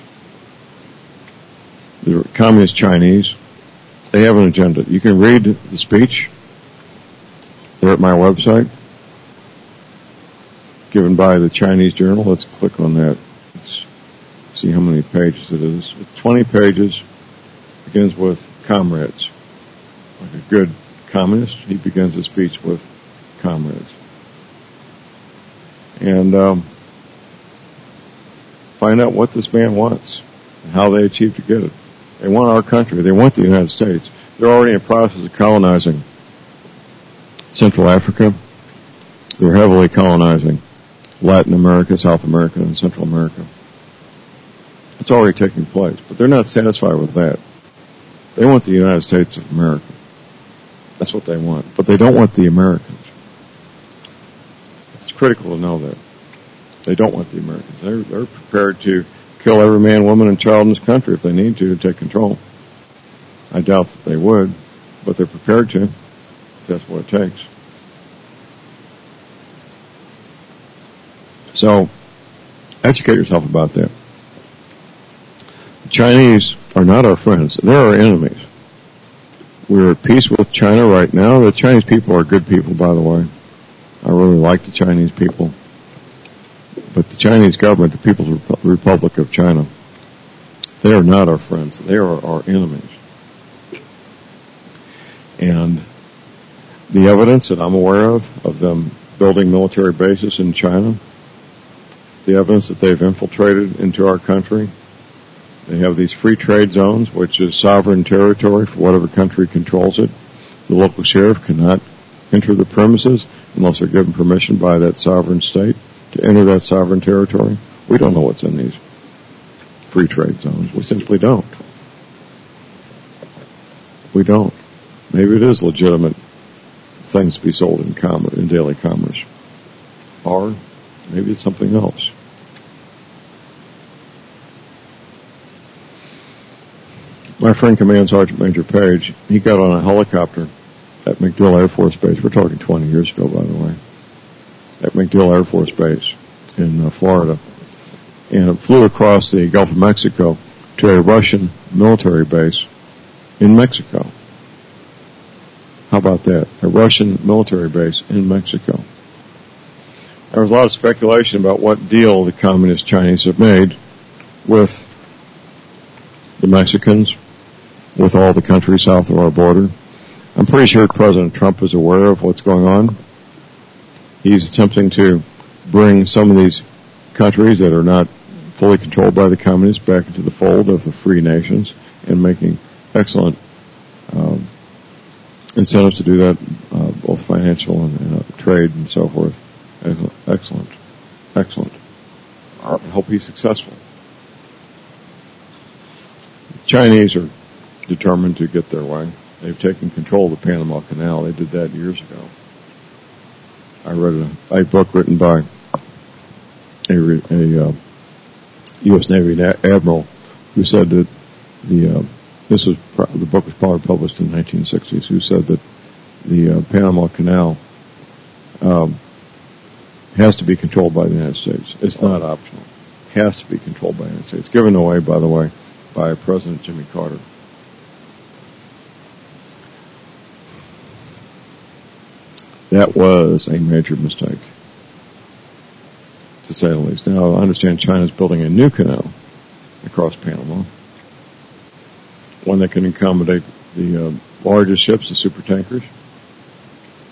The communist Chinese, they have an agenda. You can read the speech. They're at my website, given by the Chinese Journal. Let's click on that. Let's see how many pages it is. 20 pages. Begins with comrades. Like a good communist, he begins his speech with comrades. And find out what this man wants and how they achieve to get it. They want our country. They want the United States. They're already in the process of colonizing Central Africa. They're heavily colonizing Latin America, South America, and Central America. It's already taking place, but they're not satisfied with that. They want the United States of America. That's what they want. But they don't want the Americans. It's critical to know that. They don't want the Americans. They're prepared to kill every man, woman, and child in this country if they need to take control. I doubt that they would, but they're prepared to. That's what it takes. So, educate yourself about that. The Chinese are not our friends. They're our enemies. We're at peace with China right now. The Chinese people are good people, by the way. I really like the Chinese people. But the Chinese government, the People's Republic of China, they are not our friends. They are our enemies. And the evidence that I'm aware of them building military bases in China, the evidence that they've infiltrated into our country, they have these free trade zones, which is sovereign territory for whatever country controls it. The local sheriff cannot enter the premises unless they're given permission by that sovereign state to enter that sovereign territory. We don't know what's in these free trade zones. We simply don't. We don't. Maybe it is legitimate things to be sold in daily commerce. Or maybe it's something else. My friend Command Sergeant Major Page, he got on a helicopter at MacDill Air Force Base. We're talking 20 years ago, by the way. At MacDill Air Force Base in Florida. And it flew across the Gulf of Mexico to a Russian military base in Mexico. How about that? A Russian military base in Mexico. There was a lot of speculation about what deal the communist Chinese have made with the Mexicans, with all the countries south of our border. I'm pretty sure President Trump is aware of what's going on. He's attempting to bring some of these countries that are not fully controlled by the communists back into the fold of the free nations and making excellent incentives to do that, both financial and trade and so forth. Excellent. Excellent. I hope he's successful. The Chinese are determined to get their way. They've taken control of the Panama Canal. They did that years ago. I read a book written by a U.S. Navy admiral who said that the book was probably published in the 1960s, who said that the Panama Canal has to be controlled by the United States. It's not optional. It has to be controlled by the United States. Given away, by the way, by President Jimmy Carter. That was a major mistake, to say the least. Now, I understand China's building a new canal across Panama, one that can accommodate the largest ships, the super tankers,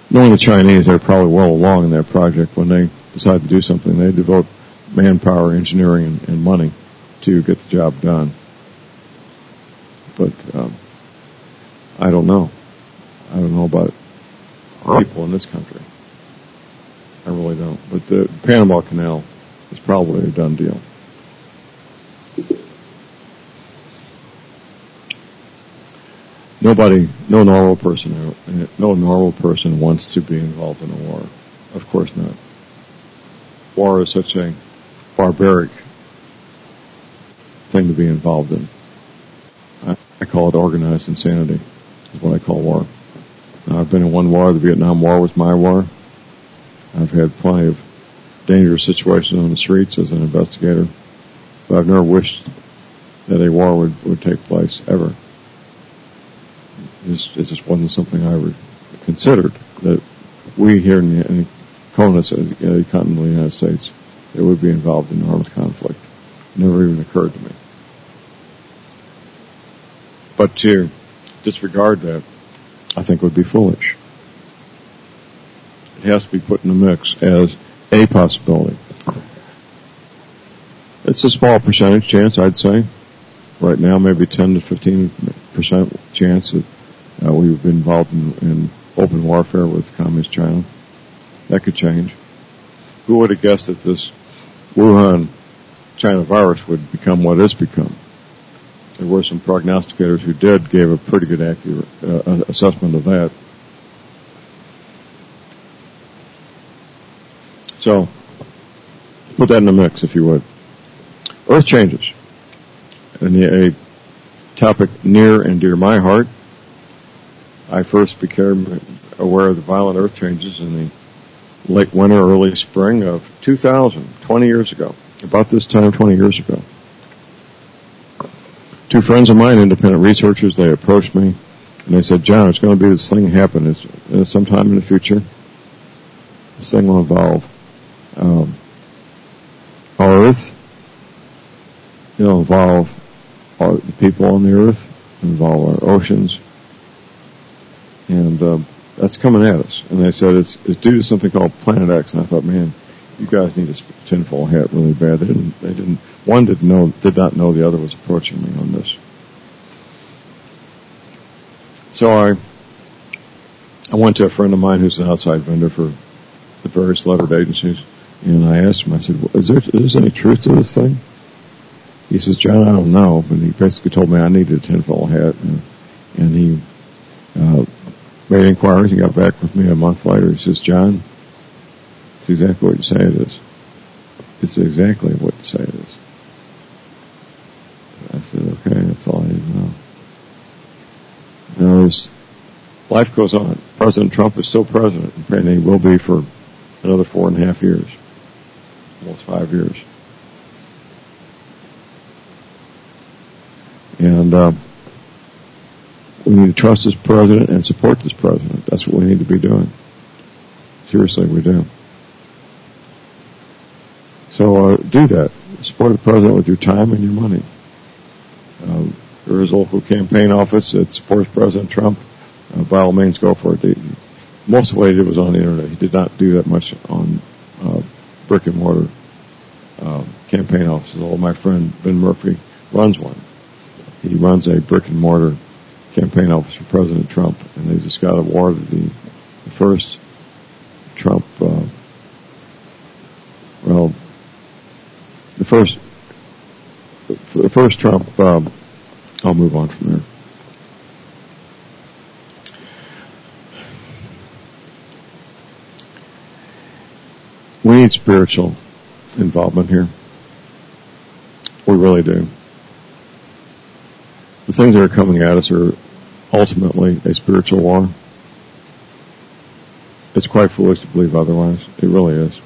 knowing the Chinese, they're probably well along in that project. When they decide to do something, they devote manpower, engineering, and money to get the job done. But I don't know. I don't know about people in this country. I really don't. But the Panama Canal is probably a done deal. No normal person wants to be involved in a war. Of course not. War is such a barbaric thing to be involved in. I call it organized insanity, is what I call war. Now, I've been in one war. The Vietnam War was my war. I've had plenty of dangerous situations on the streets as an investigator, but I've never wished that a war would take place, ever. It just wasn't something I ever considered, that we here in the CONUS, the continental United States, that would be involved in armed conflict. It never even occurred to me. But to disregard that, I think would be foolish. It has to be put in the mix as a possibility. It's a small percentage chance, I'd say. Right now, maybe 10 to 15% chance that we would be involved in open warfare with Communist China. That could change. Who would have guessed that this Wuhan China virus would become what it's become? There were some prognosticators who gave a pretty good accurate assessment of that. So, put that in the mix, if you would. Earth changes. And a topic near and dear my heart. I first became aware of the violent earth changes in the late winter, early spring of 2000, 20 years ago. About this time, 20 years ago. Two friends of mine, independent researchers, they approached me and they said, John, it's going to be this thing happen. It's sometime in the future. This thing will involve our Earth. It'll involve the people on the Earth. It'll involve our oceans. And that's coming at us. And they said it's due to something called Planet X. And I thought, man, you guys need a tinfoil hat really bad. One did not know the other was approaching me on this. So I went to a friend of mine who's an outside vendor for the various lettered agencies, and I asked him, I said, is there any truth to this thing? He says, John, I don't know, but he basically told me I needed a tinfoil hat, and he made inquiries. He got back with me a month later. He says, John, it's exactly what you say it is. It's exactly what you say it is. I said, okay, that's all I need to know. Now, life goes on. President Trump is still president, and he will be for another 4.5 years, almost 5 years. And we need to trust this president and support this president. That's what we need to be doing. Seriously, we do. So do that. Support the president with your time and your money. There is a local campaign office that supports President Trump. By all means, go for it. Most of what he did was on the internet. He did not do that much on brick and mortar campaign offices. Although my friend Ben Murphy runs one. He runs a brick and mortar campaign office for President Trump, and they just got awarded the first Trump. The first Trump. I'll move on from there. We need spiritual involvement here. We really do. The things that are coming at us are ultimately a spiritual war. It's quite foolish to believe otherwise. It really is.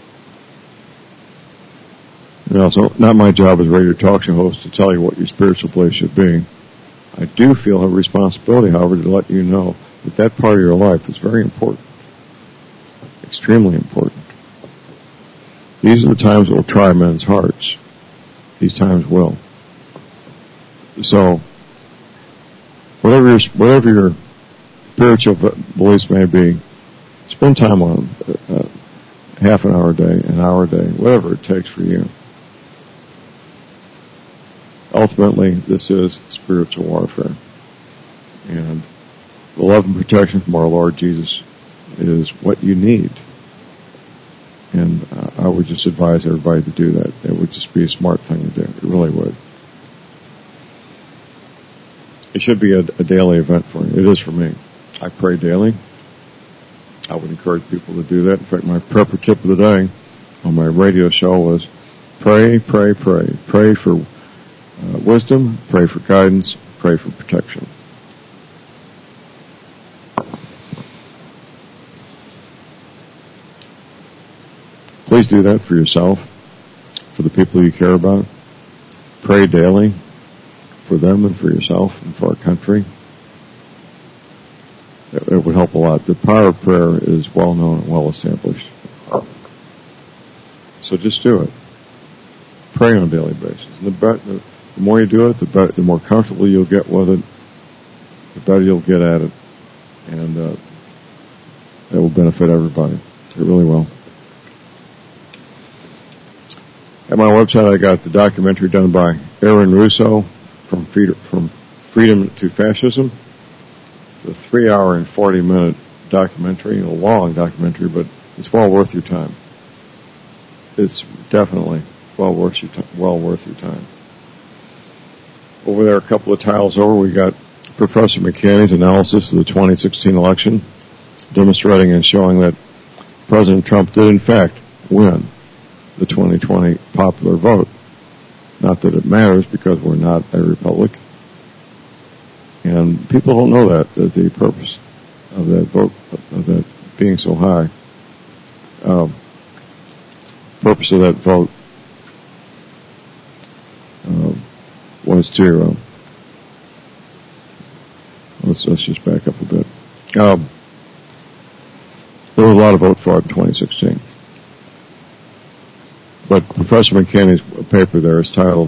And also, not my job as a radio talk show host to tell you what your spiritual belief should be. I do feel a responsibility, however, to let you know that that part of your life is very important. Extremely important. These are the times that will try men's hearts. These times will. So, whatever your spiritual beliefs may be, Spend time on them. Half an hour a day, an hour a day, whatever it takes for you. Ultimately, this is spiritual warfare. And the love and protection from our Lord Jesus is what you need. And I would just advise everybody to do that. It would just be a smart thing to do. It really would. It should be a daily event for you. It is for me. I pray daily. I would encourage people to do that. In fact, my prepper tip of the day on my radio show was pray, pray, pray. Pray for wisdom, pray for guidance, pray for protection. Please do that for yourself, for the people you care about. Pray daily for them and for yourself and for our country. It would help a lot. The power of prayer is well known and well established. So just do it. Pray on a daily basis. And the more you do it, the more comfortable you'll get with it, the better you'll get at it. And it will benefit everybody. It really will. At my website, I got the documentary done by Aaron Russo from Freedom to Fascism. It's a 3-hour and 40-minute documentary, a long documentary, but it's well worth your time. It's definitely well worth your time. Over there, a couple of tiles over, we got Professor McCanney's analysis of the 2016 election, demonstrating and showing that President Trump did in fact win the 2020 popular vote. Not that it matters because we're not a republic. And people don't know that the purpose of that vote, of that being so high, purpose of that vote was to, let's just back up a bit. There was a lot of vote fraud in 2016. But Professor McCanney's paper there is titled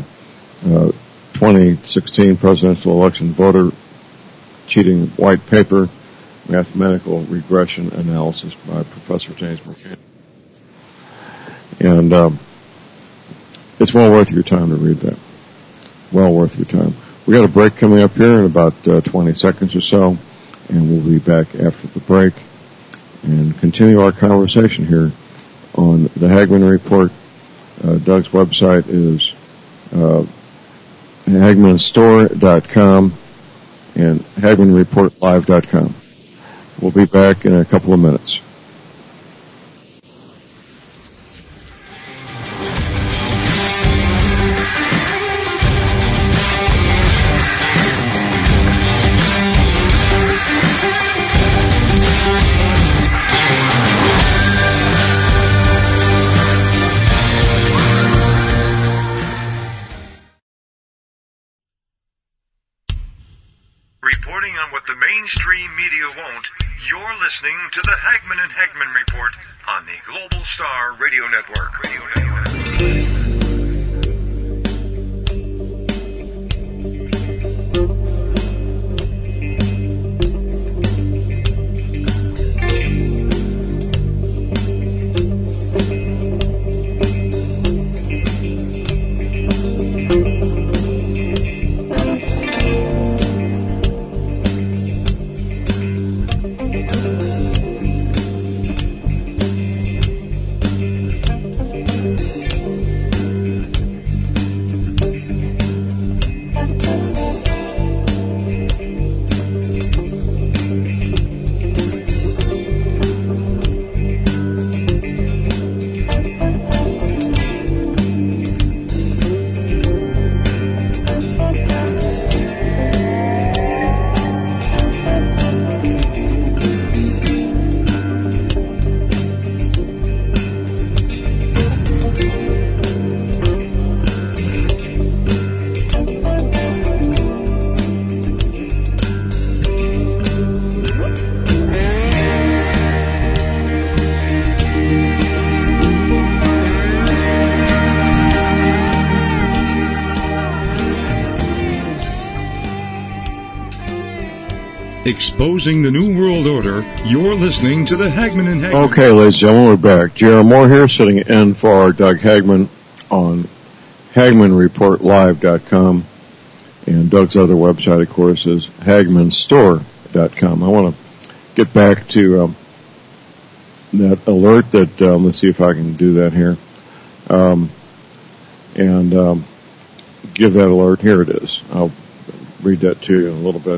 2016 Presidential Election Voter Cheating White Paper, Mathematical Regression Analysis by Professor James McCanney. And it's well worth your time to read that. Well worth your time. We got a break coming up here in about 20 seconds or so, and we'll be back after the break and continue our conversation here on the Hagmann Report. Doug's website is HagmannStore.com and HagmannReportLive.com. We'll be back in a couple of minutes. Reporting on what the mainstream media won't, you're listening to the Hagmann and Hagmann Report on the Global Star Radio Network. Exposing the New World Order, you're listening to the Hagmann and Hagmann. Okay, ladies and gentlemen, we're back. J.R. Moore here, sitting in for Doug Hagmann on HagmannReportLive.com. And Doug's other website, of course, is HagmannStore.com. I want to get back to that alert that, let's see if I can do that here. And give that alert. Here it is. I'll read that to you in a little bit.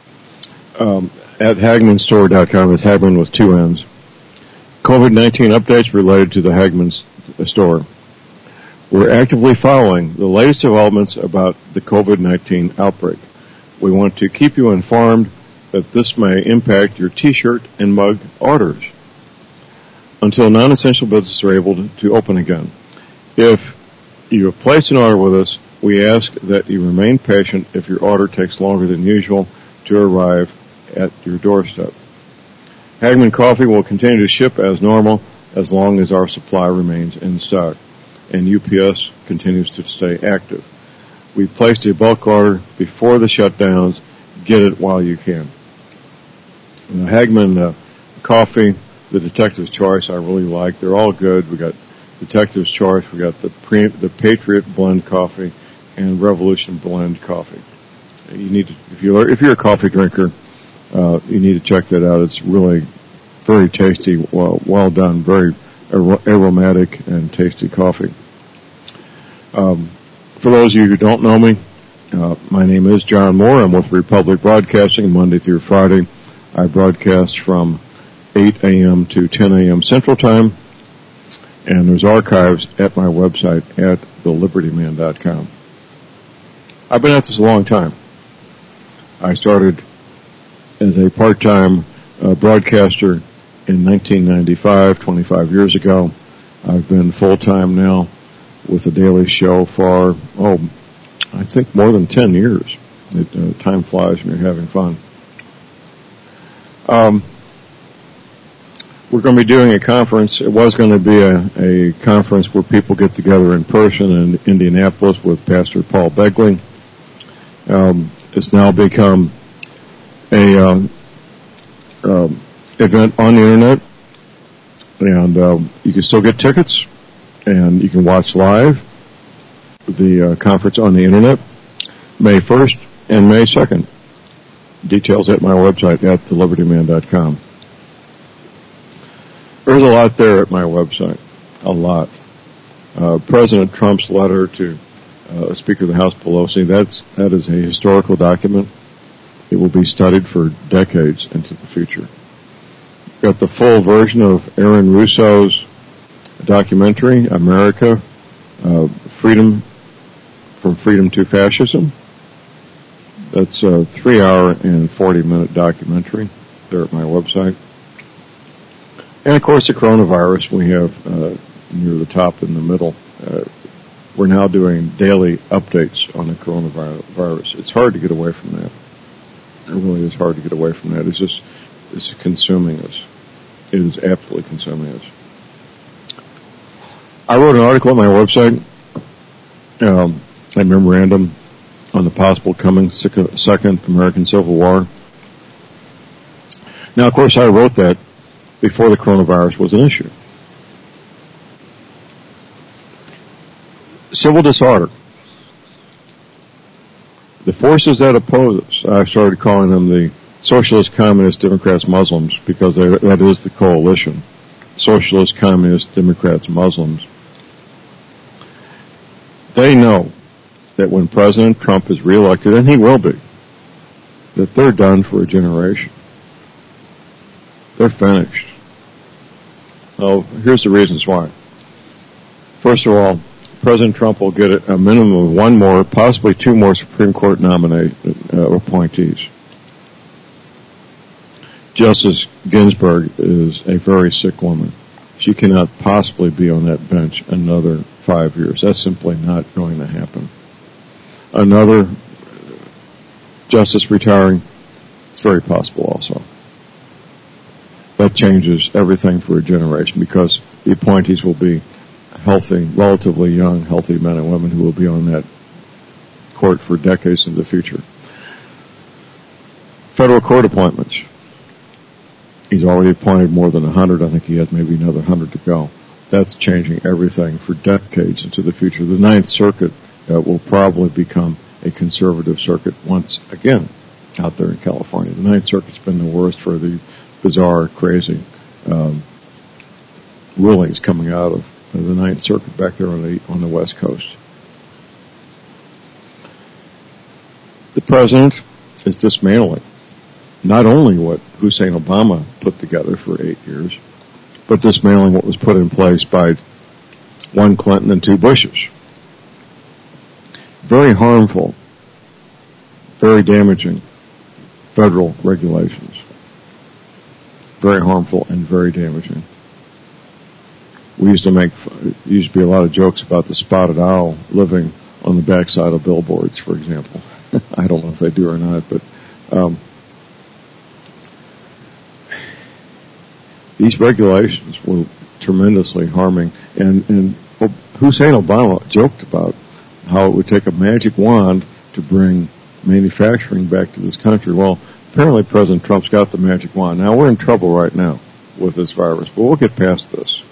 At HagmannStore.com, it's Hagmann with two N's. COVID-19 updates related to the Hagmann store. We're actively following the latest developments about the COVID-19 outbreak. We want to keep you informed that this may impact your T-shirt and mug orders until non-essential businesses are able to open again. If you have placed an order with us, we ask that you remain patient if your order takes longer than usual to arrive at your doorstep. Hagmann Coffee will continue to ship as normal as long as our supply remains in stock, and UPS continues to stay active. We placed a bulk order before the shutdowns. Get it while you can. Hagmann Coffee, the Detective's Choice, I really like. They're all good. We got Detective's Choice, we got the Patriot Blend Coffee, and Revolution Blend Coffee. You need to, if you're a coffee drinker, you need to check that out. It's really very tasty, well done, very aromatic and tasty coffee. For those of you who don't know me, my name is John Moore. I'm with Republic Broadcasting Monday through Friday. I broadcast from 8 a.m. to 10 a.m. Central Time, and there's archives at my website at thelibertyman.com. I've been at this a long time. I started as a part-time broadcaster in 1995, 25 years ago. I've been full-time now with the Daily Show for, I think more than 10 years. Time flies when you're having fun. We're going to be doing a conference. It was going to be a conference where people get together in person in Indianapolis with Pastor Paul Begley. It's now become a event on the internet, and you can still get tickets, and you can watch live the conference on the internet, May 1st and May 2nd. Details at my website at thelibertyman.com. There's a lot there at my website, a lot. President Trump's letter to Speaker of the House Pelosi, that is a historical document. It will be studied for decades into the future. Got the full version of Aaron Russo's documentary, America, Freedom, From Freedom to Fascism. That's a 3-hour and 40-minute documentary there at my website. And, of course, the coronavirus we have near the top in the middle. We're now doing daily updates on the coronavirus. It's hard to get away from that. It really is hard to get away from that. It's consuming us. It is absolutely consuming us. I wrote an article on my website, a memorandum on the possible coming Second American Civil War. Now, of course, I wrote that before the coronavirus was an issue. Civil disorder. The forces that oppose us, I started calling them the Socialist, Communist, Democrats, Muslims, because that is the coalition. Socialist, Communist, Democrats, Muslims. They know that when President Trump is reelected, and he will be, that they're done for a generation. They're finished. Well, here's the reasons why. First of all, President Trump will get a minimum of one more, possibly two more Supreme Court appointees. Justice Ginsburg is a very sick woman. She cannot possibly be on that bench another 5 years. That's simply not going to happen. Another justice retiring, it's very possible also. That changes everything for a generation because the appointees will be healthy, relatively young, healthy men and women who will be on that court for decades in the future. Federal court appointments. He's already appointed more than 100. I think he has maybe another 100 to go. That's changing everything for decades into the future. The Ninth Circuit will probably become a conservative circuit once again out there in California. The Ninth Circuit's been the worst for the bizarre, crazy rulings coming out of the Ninth Circuit back there on the West Coast. The president is dismantling not only what Hussein Obama put together for 8 years, but dismantling what was put in place by one Clinton and two Bushes. Very harmful, very damaging federal regulations. Very harmful and very damaging. Used to be a lot of jokes about the spotted owl living on the backside of billboards, for example. I don't know if they do or not, but these regulations were tremendously harming. And Hussein Obama joked about how it would take a magic wand to bring manufacturing back to this country. Well, apparently President Trump's got the magic wand. Now, we're in trouble right now with this virus, but we'll get past this.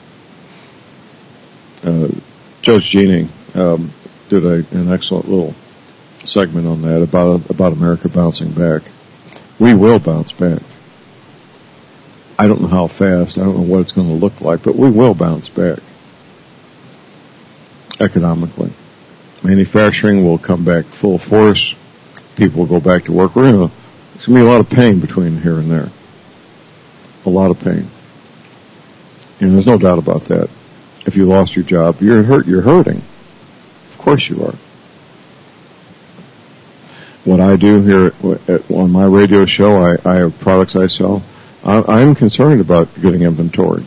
Judge Jeannie did an excellent little segment on that about America bouncing back. We will bounce back. I don't know how fast, I don't know what it's going to look like, but we will bounce back economically. Manufacturing will come back full force. People will go back to work. There's going to be a lot of pain between here and there. A lot of pain. And there's no doubt about that. If you lost your job, you're hurting. Of course you are. What I do here on my radio show, I have products I sell. I'm concerned about getting inventory.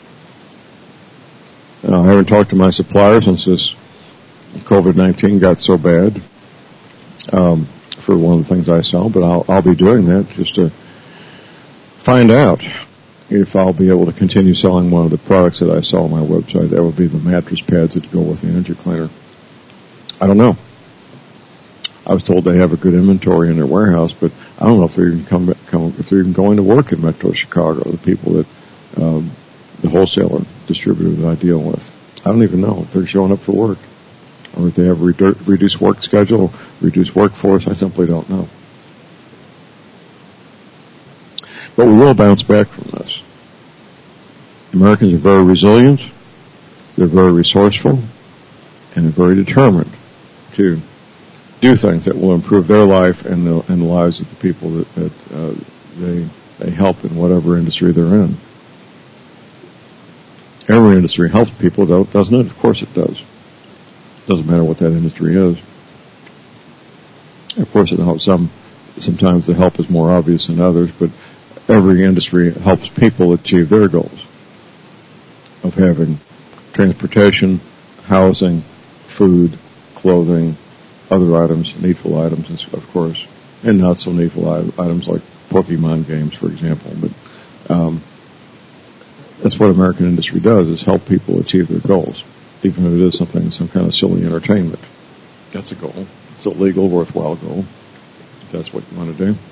I haven't talked to my suppliers since this COVID-19 got so bad for one of the things I sell, but I'll be doing that just to find out if I'll be able to continue selling one of the products that I sell on my website. That would be the mattress pads that go with the energy cleaner. I don't know. I was told they have a good inventory in their warehouse, but I don't know if they're even if they're even going to work in Metro Chicago, the people that the wholesaler distributor that I deal with. I don't even know if they're showing up for work, or if they have a reduced work schedule, reduced workforce. I simply don't know. But we will bounce back from this. Americans are very resilient, they're very resourceful, and they're very determined to do things that will improve their life and the lives of the people that they help in whatever industry they're in. Every industry helps people, doesn't it? Of course it does. Doesn't matter what that industry is. Of course it helps some. Sometimes the help is more obvious than others, but every industry helps people achieve their goals of having transportation, housing, food, clothing, other items, needful items, of course, and not so needful items like Pokemon games, for example. But that's what American industry does, is help people achieve their goals, even if it is some kind of silly entertainment. That's a goal. It's a legal, worthwhile goal. If that's what you want to do.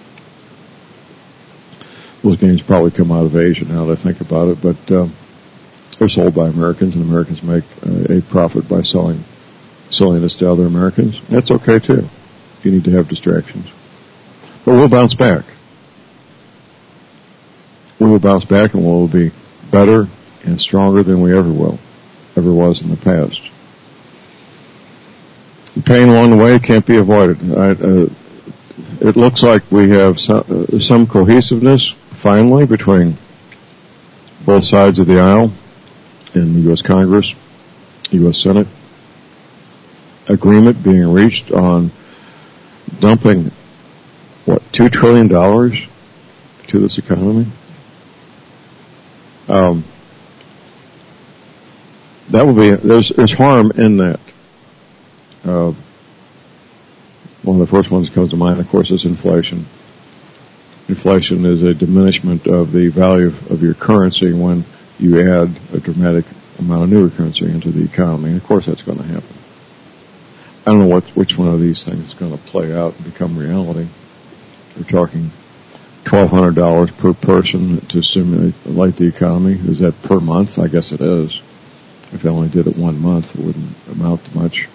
Those games probably come out of Asia now that I think about it, but they're sold by Americans, and Americans make a profit by selling silliness to other Americans. That's okay too. You need to have distractions. But we'll bounce back. We will bounce back, and we'll be better and stronger than we ever was in the past. The pain along the way can't be avoided. It looks like we have some cohesiveness finally between both sides of the aisle in the U.S. Congress, U.S. Senate. Agreement being reached on dumping, $2 trillion to this economy? That will be, there's harm in that. One of the first ones that comes to mind, of course, is inflation. Inflation is a diminishment of the value of your currency when you add a dramatic amount of new currency into the economy. And of course that's going to happen. I don't know which one of these things is going to play out and become reality. We're talking $1,200 per person to stimulate the economy. Is that per month? I guess it is. If they only did it 1 month, it wouldn't amount to much.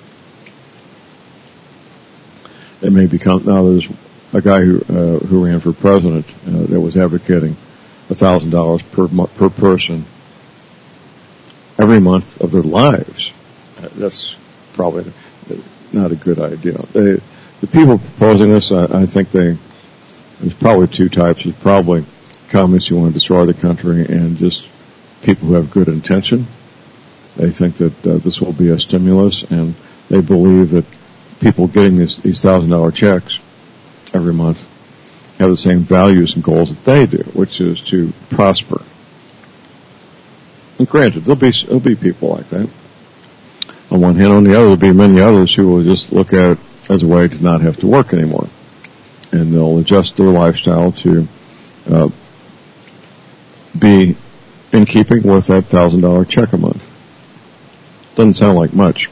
It may become, now there's a guy who ran for president that was advocating $1,000 per person every month of their lives. That's probably not a good idea. The people proposing this, I think there's probably two types. There's probably communists who want to destroy the country and just people who have good intention. They think that this will be a stimulus, and they believe that people getting these $1,000 checks every month have the same values and goals that they do, which is to prosper. And granted, there'll be people like that. On one hand, on the other, there'll be many others who will just look at it as a way to not have to work anymore. And they'll adjust their lifestyle to be in keeping with that $1,000 check a month. Doesn't sound like much.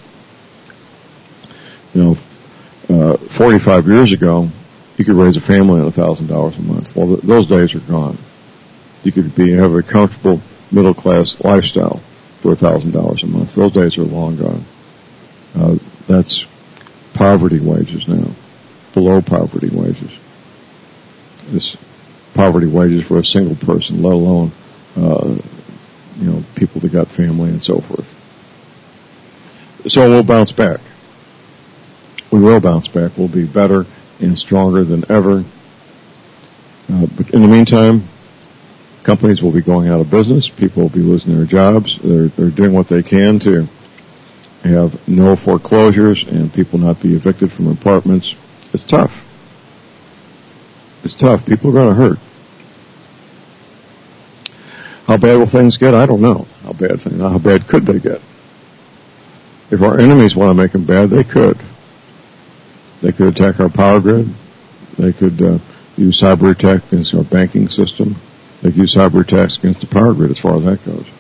45 years ago, you could raise a family on $1,000 a month. Well, those days are gone. You could have a comfortable middle-class lifestyle for $1,000 a month. Those days are long gone. That's poverty wages now, below poverty wages. This poverty wages for a single person, let alone, people that got family and so forth. So we'll bounce back. We will bounce back. We'll be better and stronger than ever. But in the meantime, companies will be going out of business. People will be losing their jobs. They're doing what they can to have no foreclosures and people not be evicted from apartments. It's tough. It's tough. People are going to hurt. How bad will things get? I don't know. How bad could they get? If our enemies want to make them bad, they could. They could attack our power grid. They could use cyber attack against our banking system. They could use cyber attacks against the power grid as far as that goes.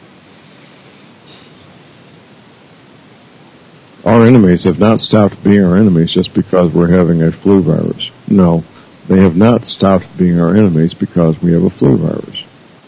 Our enemies have not stopped being our enemies just because we're having a flu virus. No, they have not stopped being our enemies because we have a flu virus.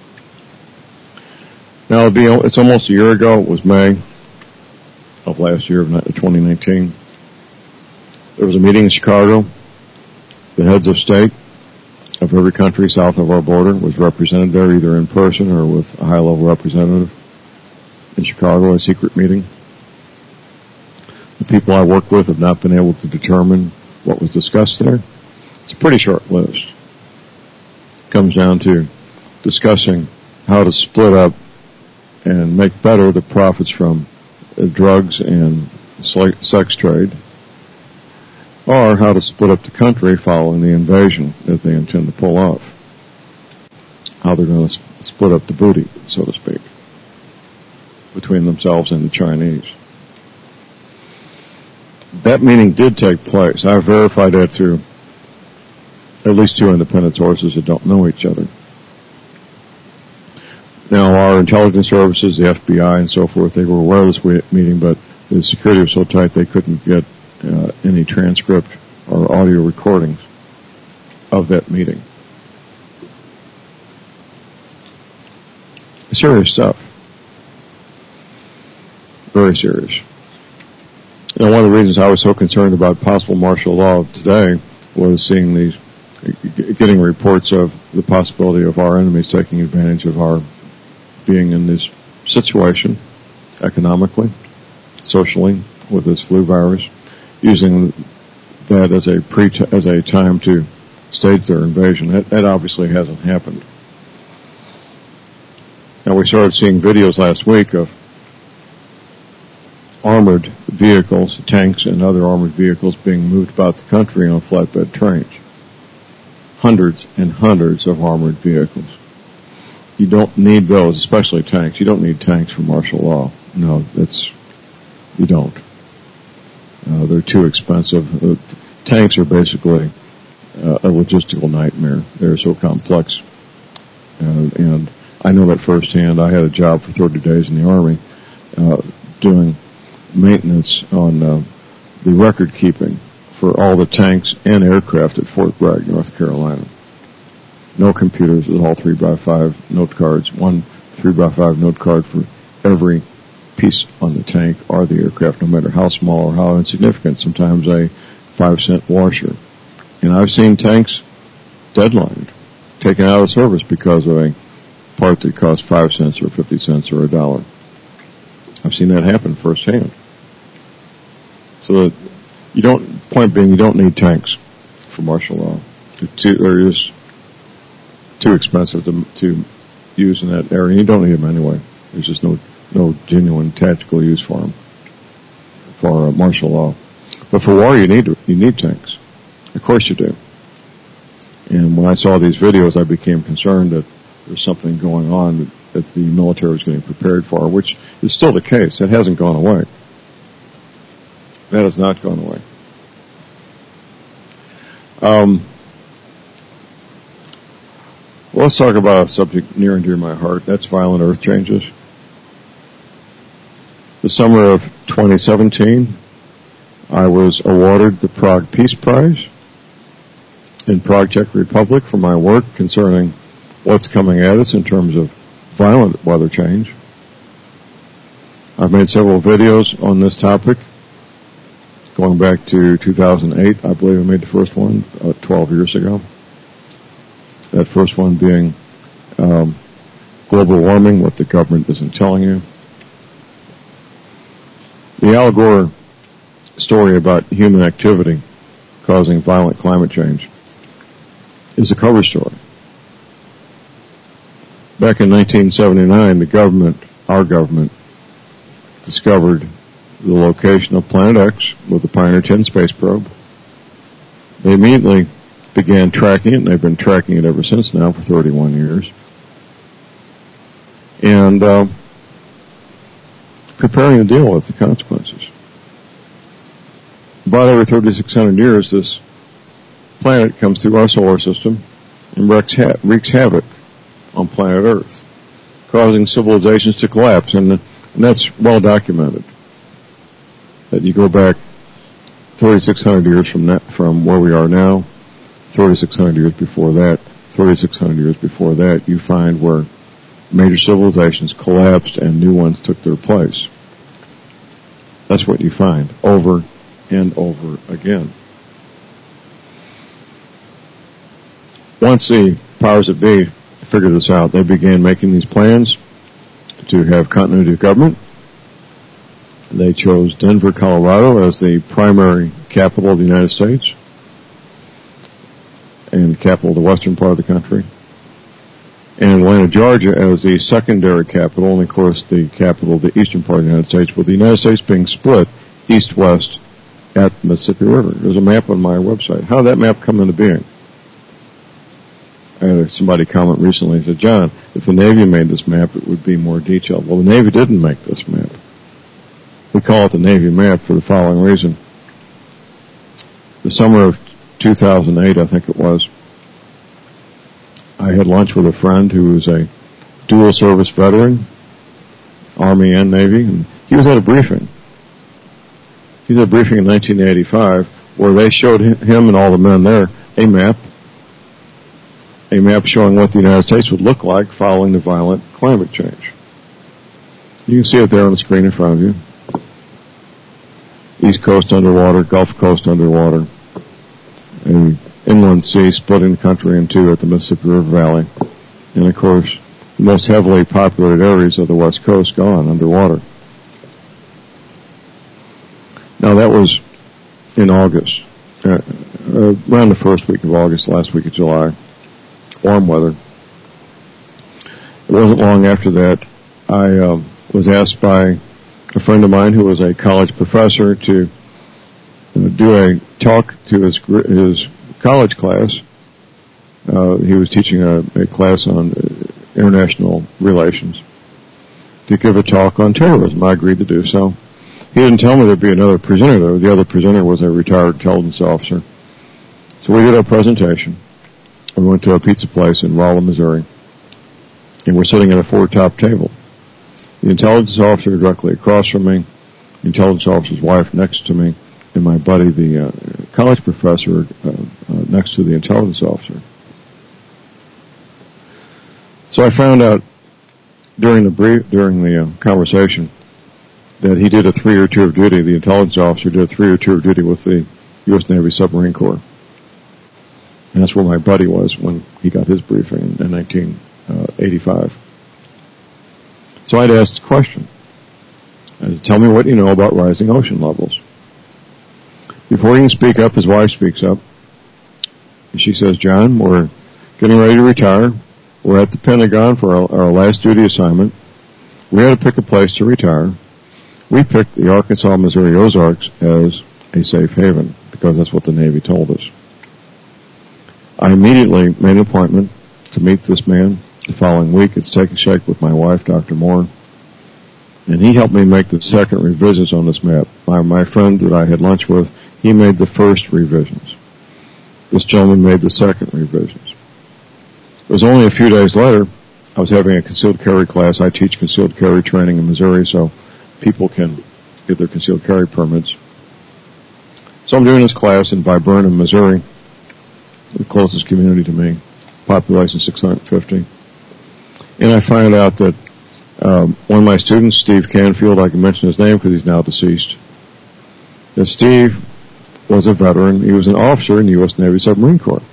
Now, it's almost a year ago. It was May of last year, of 2019. There was a meeting in Chicago. The heads of state of every country south of our border was represented there, either in person or with a high-level representative in Chicago, a secret meeting. The people I work with have not been able to determine what was discussed there. It's a pretty short list. It comes down to discussing how to split up and make better the profits from drugs and sex trade, or how to split up the country following the invasion that they intend to pull off. How they're going to split up the booty, so to speak, between themselves and the Chinese. That meeting did take place. I verified that through at least two independent sources that don't know each other. Now, our intelligence services, the FBI and so forth, they were aware of this meeting, but the security was so tight they couldn't get any transcript or audio recordings of that meeting. Serious stuff. Very serious. And one of the reasons I was so concerned about possible martial law today was getting reports of the possibility of our enemies taking advantage of our being in this situation, economically, socially, with this flu virus, using that as a time to stage their invasion. That obviously hasn't happened. Now, we started seeing videos last week of armored vehicles, tanks and other armored vehicles being moved about the country on flatbed trains. Hundreds and hundreds of armored vehicles. You don't need those, especially tanks. You don't need tanks for martial law. No, you don't. They're too expensive. Tanks are basically a logistical nightmare. They're so complex. And I know that firsthand. I had a job for 30 days in the Army doing maintenance on the record keeping for all the tanks and aircraft at Fort Bragg, North Carolina. No computers. It was all 3x5 note cards. One 3x5 note card for every piece on the tank or the aircraft, no matter how small or how insignificant. Sometimes a 5-cent washer. And I've seen tanks deadlined, taken out of service because of a part that cost 5 cents or 50 cents or $1. I've seen that happen firsthand. So that point being, you don't need tanks for martial law. They're just too expensive to use in that area. You don't need them anyway. There's just no genuine tactical use for them for martial law. But for war, you need tanks. Of course you do. And when I saw these videos, I became concerned that there's something going on that the military was getting prepared for, which is still the case. That hasn't gone away. That has not gone away. Let's talk about a subject near and dear to my heart. That's violent earth changes. The summer of 2017, I was awarded the Prague Peace Prize in Prague, Czech Republic for my work concerning what's coming at us in terms of violent weather change. I've made several videos on this topic going back to 2008. I believe I made the first one 12 years ago. That first one being global warming, what the government isn't telling you. The Al Gore story about human activity causing violent climate change is a cover story. Back in 1979, our government, discovered the location of Planet X with the Pioneer 10 space probe. They immediately began tracking it, and they've been tracking it ever since now for 31 years. And preparing to deal with the consequences. About every 3,600 years, this planet comes through our solar system and wreaks havoc on planet Earth, causing civilizations to collapse. And that's well documented. That you go back 3,600 years from where we are now, 3,600 years before that, 3,600 years before that, you find where major civilizations collapsed and new ones took their place. That's what you find over and over again. Once the powers that be figured this out, they began making these plans to have continuity of government. They chose Denver, Colorado as the primary capital of the United States and capital of the western part of the country, and Atlanta, Georgia as the secondary capital, and of course the capital of the eastern part of the United States, with the United States being split east-west at the Mississippi River. There's a map on my website. How did that map come into being? I had somebody comment recently and said, John, if the Navy made this map, it would be more detailed. Well, the Navy didn't make this map. We call it the Navy map for the following reason. The summer of 2008, I think it was, I had lunch with a friend who was a dual service veteran, Army and Navy, and he was at a briefing. He was at a briefing in 1985 where they showed him and all the men there a map showing what the United States would look like following the violent climate change. You can see it there on the screen in front of you. East Coast underwater, Gulf Coast underwater, an inland sea splitting the country in two at the Mississippi River Valley, and of course the most heavily populated areas of the West Coast gone underwater. Now that was in August, around the first week of August, last week of July, warm weather. It wasn't long after that I was asked by a friend of mine who was a college professor to do a talk to his college class. He was teaching a class on international relations, to give a talk on terrorism. I agreed to do so. He didn't tell me there'd be another presenter there. The other presenter was a retired intelligence officer. So we did our presentation. We went to a pizza place in Rolla, Missouri, and we're sitting at a four-top table. The intelligence officer directly across from me, the intelligence officer's wife next to me, and my buddy, the college professor, next to the intelligence officer. So I found out during the conversation that he did a 3-year tour of duty. The intelligence officer did a 3-year tour of duty with the U.S. Navy Submarine Corps. And that's where my buddy was when he got his briefing in 1985. So I'd asked a question. Tell me what you know about rising ocean levels. Before he can speak up, his wife speaks up. She says, John, we're getting ready to retire. We're at the Pentagon for our last duty assignment. We had to pick a place to retire. We picked the Arkansas, Missouri Ozarks as a safe haven because that's what the Navy told us. I immediately made an appointment to meet this man the following week. It's Take a Shake with my wife, Dr. Moore. And he helped me make the second revisions on this map. My friend that I had lunch with, he made the first revisions. This gentleman made the second revisions. It was only a few days later, I was having a concealed carry class. I teach concealed carry training in Missouri so people can get their concealed carry permits. So I'm doing this class in Viburnum, Missouri, the closest community to me, population 650. And I find out that one of my students, Steve Canfield, I can mention his name because he's now deceased, that Steve was a veteran. He was an officer in the U.S. Navy Submarine Corps.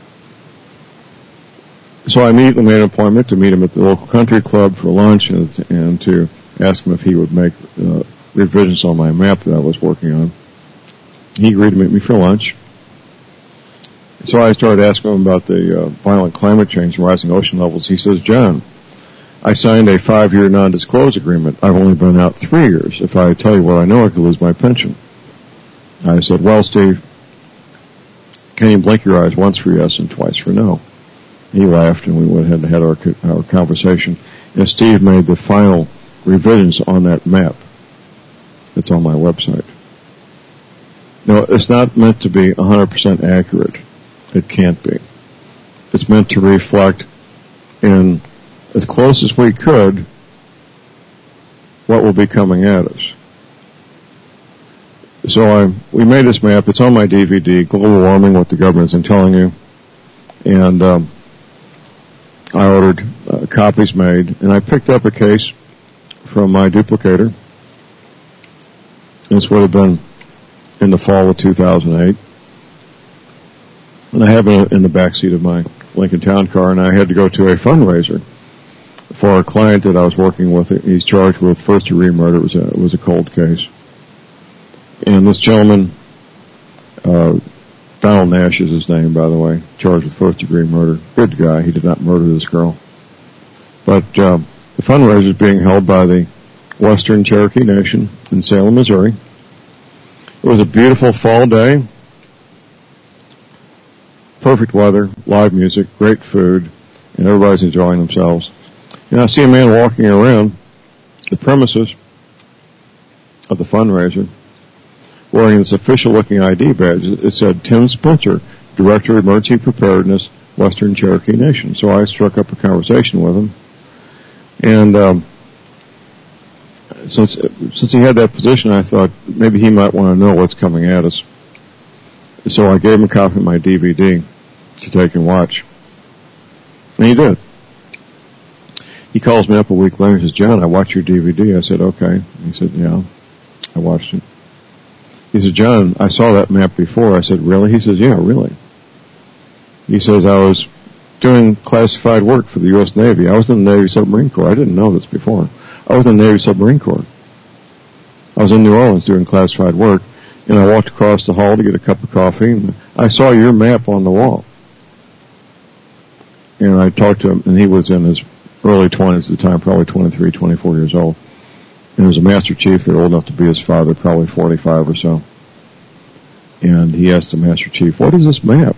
So I immediately made an appointment to meet him at the local country club for lunch and to ask him if he would make revisions on my map that I was working on. He agreed to meet me for lunch. So I started asking him about the violent climate change and rising ocean levels. He says, John, I signed a 5-year non-disclose agreement. I've only been out 3 years. If I tell you what I know, I could lose my pension. I said, well, Steve, can you blink your eyes once for yes and twice for no? He laughed, and we went ahead and had our conversation. And Steve made the final revisions on that map that's on my website. Now, it's not meant to be 100% accurate. It can't be. It's meant to reflect in as close as we could what will be coming at us. So we made this map. It's on my DVD, Global Warming, What the Government Isn't Telling You. And I ordered copies made, and I picked up a case from my duplicator. This would have been in the fall of 2008. And I have it in the backseat of my Lincoln Town car, and I had to go to a fundraiser for a client that I was working with. He's charged with first-degree murder. It was a cold case. And this gentleman, Donald Nash is his name, by the way, charged with first-degree murder. Good guy. He did not murder this girl. But the fundraiser is being held by the Western Cherokee Nation in Salem, Missouri. It was a beautiful fall day. Perfect weather, live music, great food, and everybody's enjoying themselves. And I see a man walking around the premises of the fundraiser wearing this official-looking ID badge. It said, Tim Spencer, Director of Emergency Preparedness, Western Cherokee Nation. So I struck up a conversation with him. And since he had that position, I thought maybe he might want to know what's coming at us. So I gave him a copy of my DVD to take and watch. And he did. He calls me up a week later and says, John, I watched your DVD. I said, okay. He said, yeah, I watched it. He said, John, I saw that map before. I said, really? He says, yeah, really. He says, I was doing classified work for the U.S. Navy. I was in the Navy Submarine Corps. I didn't know this before. I was in the Navy Submarine Corps. I was in New Orleans doing classified work, and I walked across the hall to get a cup of coffee, and I saw your map on the wall. And I talked to him, and he was in his early 20s at the time, probably 23, 24 years old. And he was a Master Chief. They're old enough to be his father, probably 45 or so. And he asked the Master Chief, what is this map?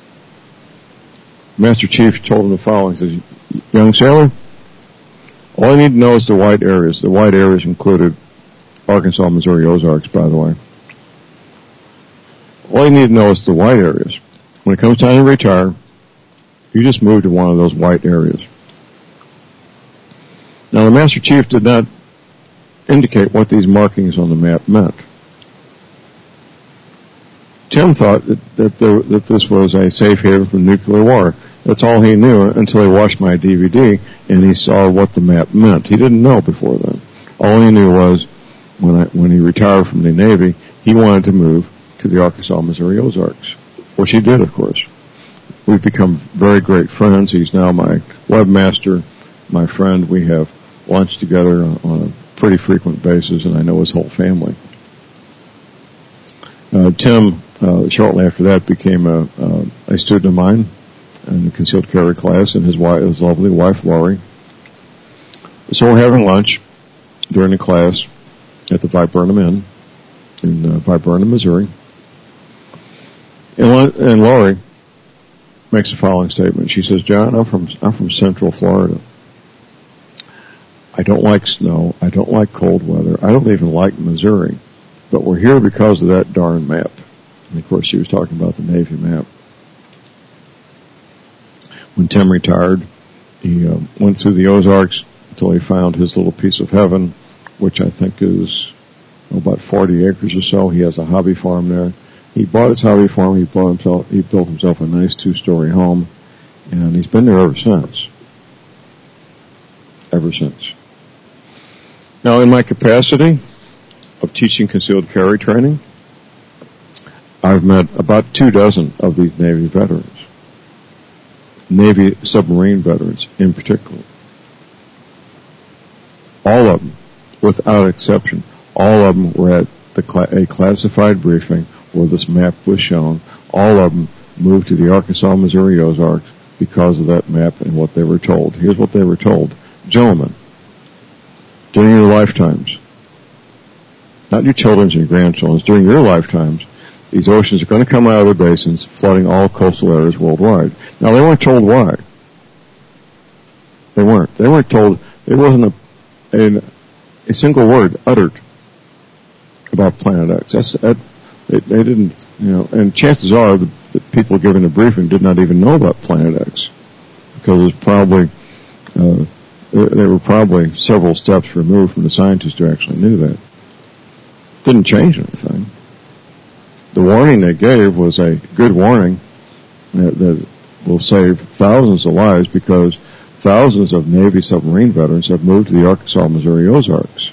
Master Chief told him the following. He says, young sailor, all you need to know is the white areas. The white areas included Arkansas, Missouri Ozarks, by the way. All you need to know is the white areas. When it comes time to retire, you just move to one of those white areas. Now, the Master Chief did not indicate what these markings on the map meant. Tim thought that this was a safe haven from nuclear war. That's all he knew until he watched my DVD and he saw what the map meant. He didn't know before then. All he knew was when he retired from the Navy, he wanted to move to the Arkansas, Missouri Ozarks, which he did, of course. We've become very great friends. He's now my webmaster, my friend. We have lunch together on a pretty frequent basis, and I know his whole family. Tim, shortly after that, became a student of mine in the concealed carry class, and his lovely wife, Laurie. So we're having lunch during the class at the Viburnum Inn in Viburnum, Missouri. And Laurie makes the following statement. She says, "John, I'm from Central Florida. I don't like snow. I don't like cold weather. I don't even like Missouri. But we're here because of that darn map." And of course, she was talking about the Navy map. When Tim retired, he went through the Ozarks until he found his little piece of heaven, which I think is about 40 acres or so. He has a hobby farm there. He bought his hobby farm. He built himself a nice 2-story home, and he's been there ever since. Ever since. Now, in my capacity of teaching concealed carry training, I've met about 24 of these Navy veterans. Navy submarine veterans in particular. All of them, without exception, all of them were at a classified briefing where this map was shown. All of them moved to the Arkansas, Missouri Ozarks because of that map and what they were told. Here's what they were told. Gentlemen, during your lifetimes, not your children's and your grandchildren's, during your lifetimes, these oceans are going to come out of their basins, flooding all coastal areas worldwide. Now, they weren't told why. They weren't. They weren't told. There wasn't a single word uttered about Planet X. They didn't, and chances are the people giving the briefing did not even know about Planet X, because it was probably, they were probably several steps removed from the scientists who actually knew that. Didn't change anything. The warning they gave was a good warning that will save thousands of lives, because thousands of Navy submarine veterans have moved to the Arkansas, Missouri Ozarks.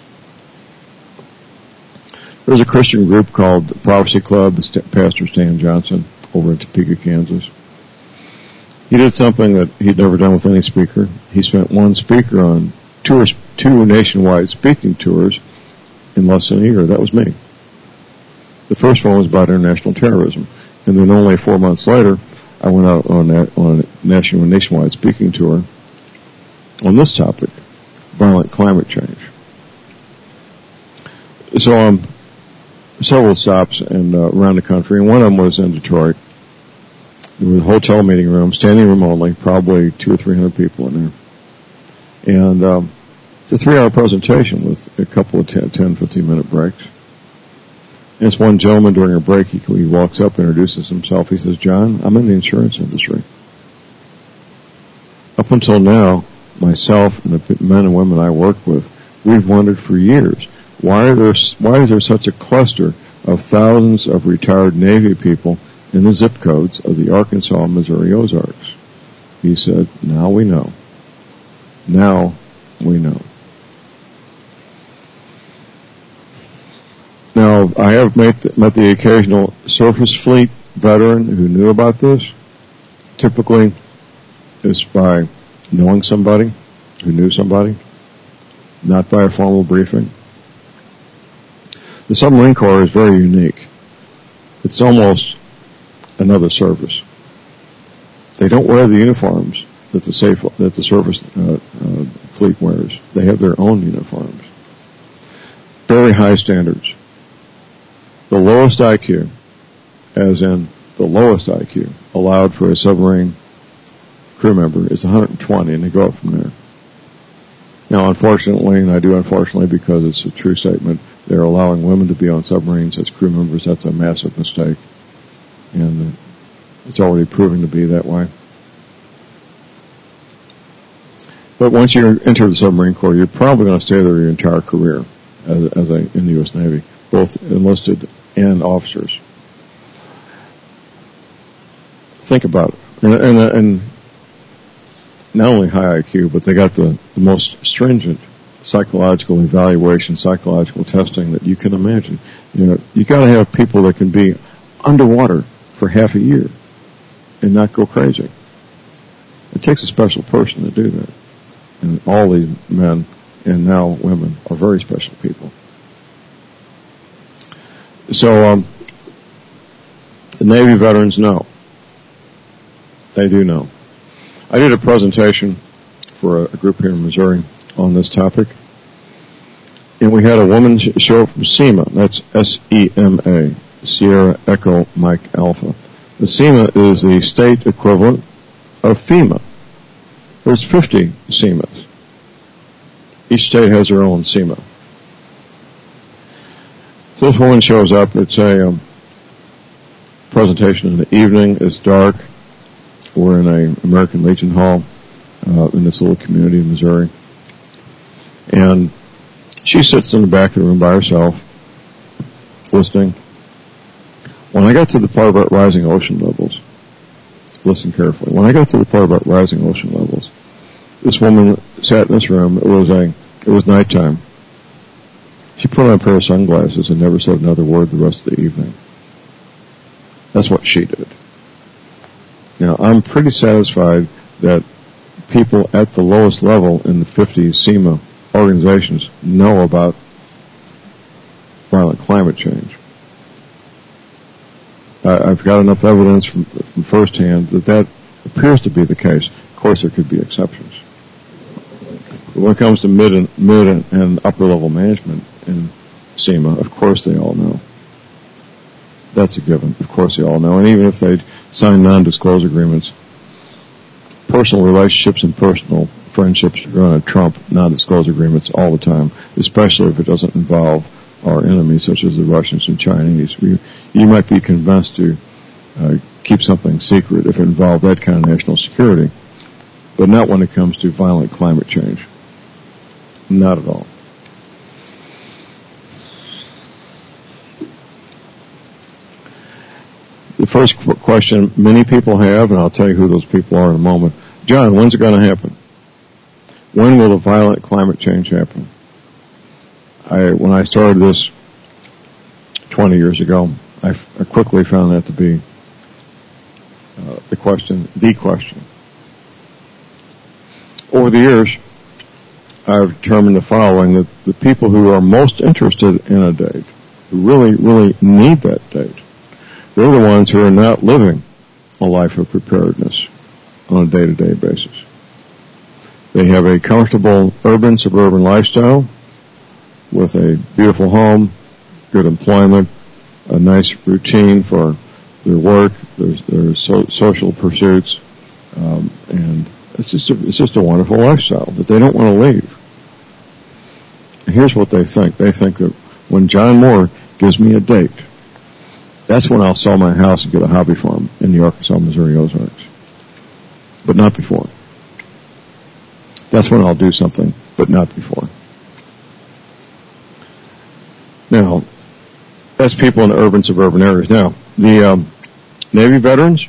There's a Christian group called the Prophecy Club, Pastor Stan Johnson, over in Topeka, Kansas. He did something that he'd never done with any speaker. He spent one speaker on two nationwide speaking tours in less than a year. That was me. The first one was about international terrorism. And then only 4 months later, I went out on a nationwide speaking tour on this topic, violent climate change. So several stops around the country, and one of them was in Detroit. There was a hotel meeting room, standing room only, probably 200 or 300 people in there. And it's a 3-hour presentation with a couple of 10, 15-minute breaks. And it's one gentleman during a break, he walks up, introduces himself. He says, "John, I'm in the insurance industry. Up until now, myself and the men and women I work with, we've wondered for years, why is there such a cluster of thousands of retired Navy people in the zip codes of the Arkansas, Missouri Ozarks?" He said, "Now we know. Now we know." Now, I have met the occasional surface fleet veteran who knew about this. Typically, it's by knowing somebody who knew somebody, not by a formal briefing. The submarine corps is very unique. It's almost another service. They don't wear the uniforms that the surface fleet wears. They have their own uniforms. Very high standards. The lowest IQ, as in the lowest IQ, allowed for a submarine crew member is 120, and they go up from there. Now, unfortunately, and I do unfortunately because it's a true statement, they're allowing women to be on submarines as crew members. That's a massive mistake, and it's already proving to be that way. But once you enter the submarine corps, you're probably going to stay there your entire career in the U.S. Navy, both enlisted and officers. Think about it. And not only high IQ, but they got the most stringent psychological evaluation, psychological testing that you can imagine. You got to have people that can be underwater for half a year and not go crazy. It takes a special person to do that. And all these men and now women are very special people. So, the Navy veterans know. They do know. I did a presentation for a group here in Missouri on this topic. And we had a woman show from SEMA. That's SEMA, Sierra Echo Mike Alpha. The SEMA is the state equivalent of FEMA. There's 50 SEMAs. Each state has their own SEMA. So this woman shows up. It's a presentation in the evening. It's dark. We're in a American Legion Hall in this little community in Missouri. And she sits in the back of the room by herself, listening. When I got to the part about rising ocean levels, listen carefully. When I got to the part about rising ocean levels, this woman sat in this room. It was nighttime. She put on a pair of sunglasses and never said another word the rest of the evening. That's what she did. Now, I'm pretty satisfied that people at the lowest level in the 50 SEMA organizations know about violent climate change. I've got enough evidence from firsthand that appears to be the case. Of course, there could be exceptions. But when it comes to mid and upper level management in SEMA, of course they all know. That's a given. Of course they all know. And even if they sign non-disclosure agreements, personal relationships and personal friendships are going to trump non-disclosure agreements all the time, especially if it doesn't involve our enemies, such as the Russians and Chinese. You might be convinced to keep something secret if it involved that kind of national security, but not when it comes to violent climate change. Not at all. The first question many people have, and I'll tell you who those people are in a moment. John, when's it going to happen? When will the violent climate change happen? When I started this 20 years ago, I quickly found that to be the question. Over the years, I've determined the following, that the people who are most interested in a date, who really, really need that date, they're the ones who are not living a life of preparedness on a day-to-day basis. They have a comfortable urban, suburban lifestyle with a beautiful home, good employment, a nice routine for their work, their social pursuits, and it's just a wonderful lifestyle that they don't want to leave. And here's what they think. They think that when John Moore gives me a date, that's when I'll sell my house and get a hobby farm in the Arkansas, Missouri Ozarks. But not before. That's when I'll do something, but not before. Now, that's people in the urban, suburban areas. Now, the Navy veterans,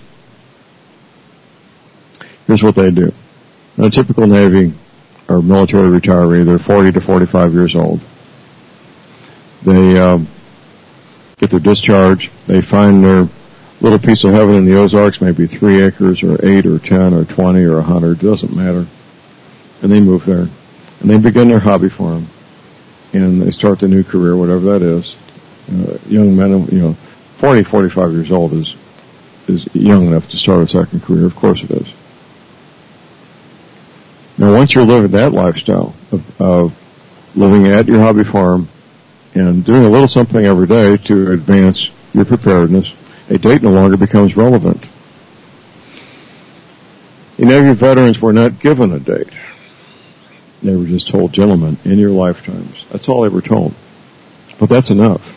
here's what they do. Now, a typical Navy or military retiree, they're 40 to 45 years old. They get their discharge. They find their little piece of heaven in the Ozarks, maybe 3 acres or 8 or 10 or 20 or 100, doesn't matter. And they move there. And they begin their hobby farm. And they start their new career, whatever that is. Young men, 40, 45 years old is young enough to start a second career. Of course it is. Now, once you're living that lifestyle of living at your hobby farm and doing a little something every day to advance your preparedness, a date no longer becomes relevant. The Navy veterans were not given a date. They were just told, gentlemen, in your lifetimes. That's all they were told. But that's enough.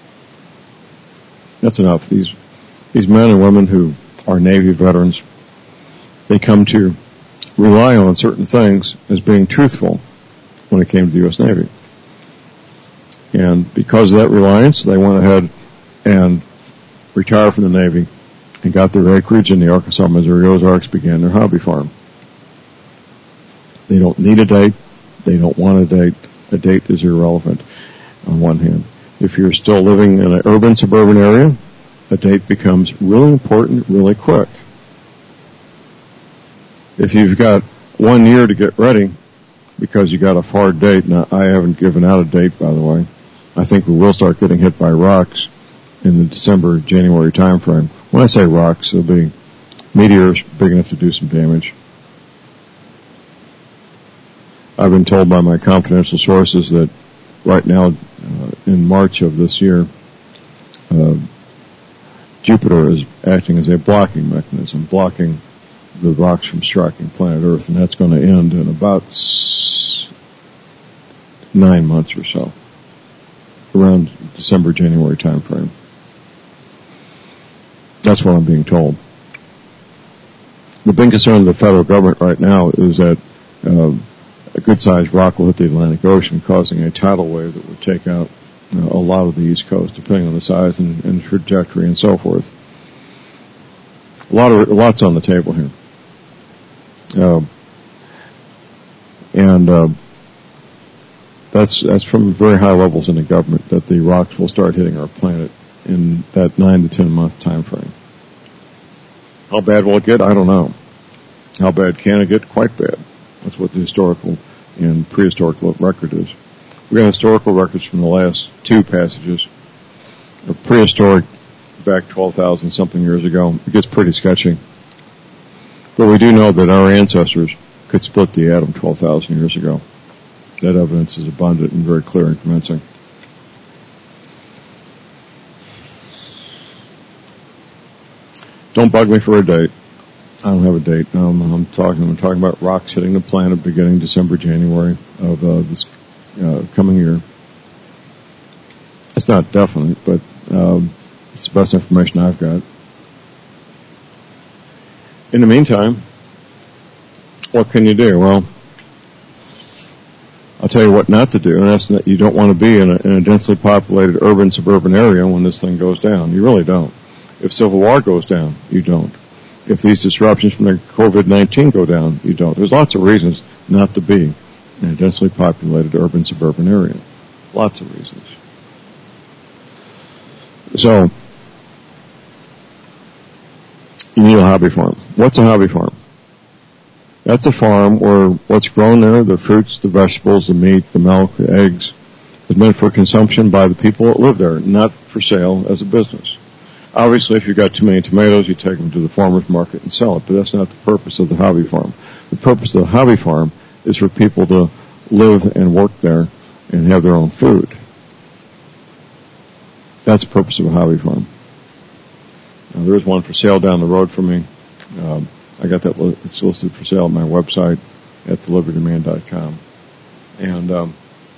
That's enough. These men and women who are Navy veterans, they come to rely on certain things as being truthful when it came to the U.S. Navy. And because of that reliance, they went ahead and retired from the Navy and got their acreage in the Arkansas, Missouri Ozarks, began their hobby farm. They don't need a date. They don't want a date. A date is irrelevant on one hand. If you're still living in an urban, suburban area, a date becomes really important really quick. If you've got 1 year to get ready because you got a far date, now I haven't given out a date, by the way. I think we will start getting hit by rocks in the December, January time frame. When I say rocks, it'll be meteors big enough to do some damage. I've been told by my confidential sources that right now, in March of this year, Jupiter is acting as a blocking mechanism, blocking the rocks from striking planet Earth, and that's going to end in about 9 months or so, around December, January time frame. That's what I'm being told. The big concern of the federal government right now is that a good-sized rock will hit the Atlantic Ocean, causing a tidal wave that would take out a lot of the East Coast, depending on the size and trajectory and so forth. Lots on the table here. That's from very high levels in the government that the rocks will start hitting our planet in that 9 to 10 month time frame. How bad will it get? I don't know. How bad can it get? Quite bad. That's what the historical and prehistoric record is. We got historical records from the last 2 passages. The prehistoric back 12,000 something years ago. It gets pretty sketchy. But we do know that our ancestors could split the atom 12,000 years ago. That evidence is abundant and very clear and convincing. Don't bug me for a date. I don't have a date. I'm talking about rocks hitting the planet beginning December, January of this coming year. It's not definite, but it's the best information I've got. In the meantime, what can you do? Well, I'll tell you what not to do, and that's that you don't want to be in a densely populated urban, suburban area when this thing goes down. You really don't. If Civil War goes down, you don't. If these disruptions from the COVID-19 go down, you don't. There's lots of reasons not to be in a densely populated urban, suburban area. Lots of reasons. So, you need a hobby farm. What's a hobby farm? That's a farm where what's grown there, the fruits, the vegetables, the meat, the milk, the eggs, is meant for consumption by the people that live there, not for sale as a business. Obviously, if you've got too many tomatoes, you take them to the farmer's market and sell it, but that's not the purpose of the hobby farm. The purpose of the hobby farm is for people to live and work there and have their own food. That's the purpose of a hobby farm. Now, there's one for sale down the road from me. I got that it's listed for sale on my website at thelibertyman.com. And,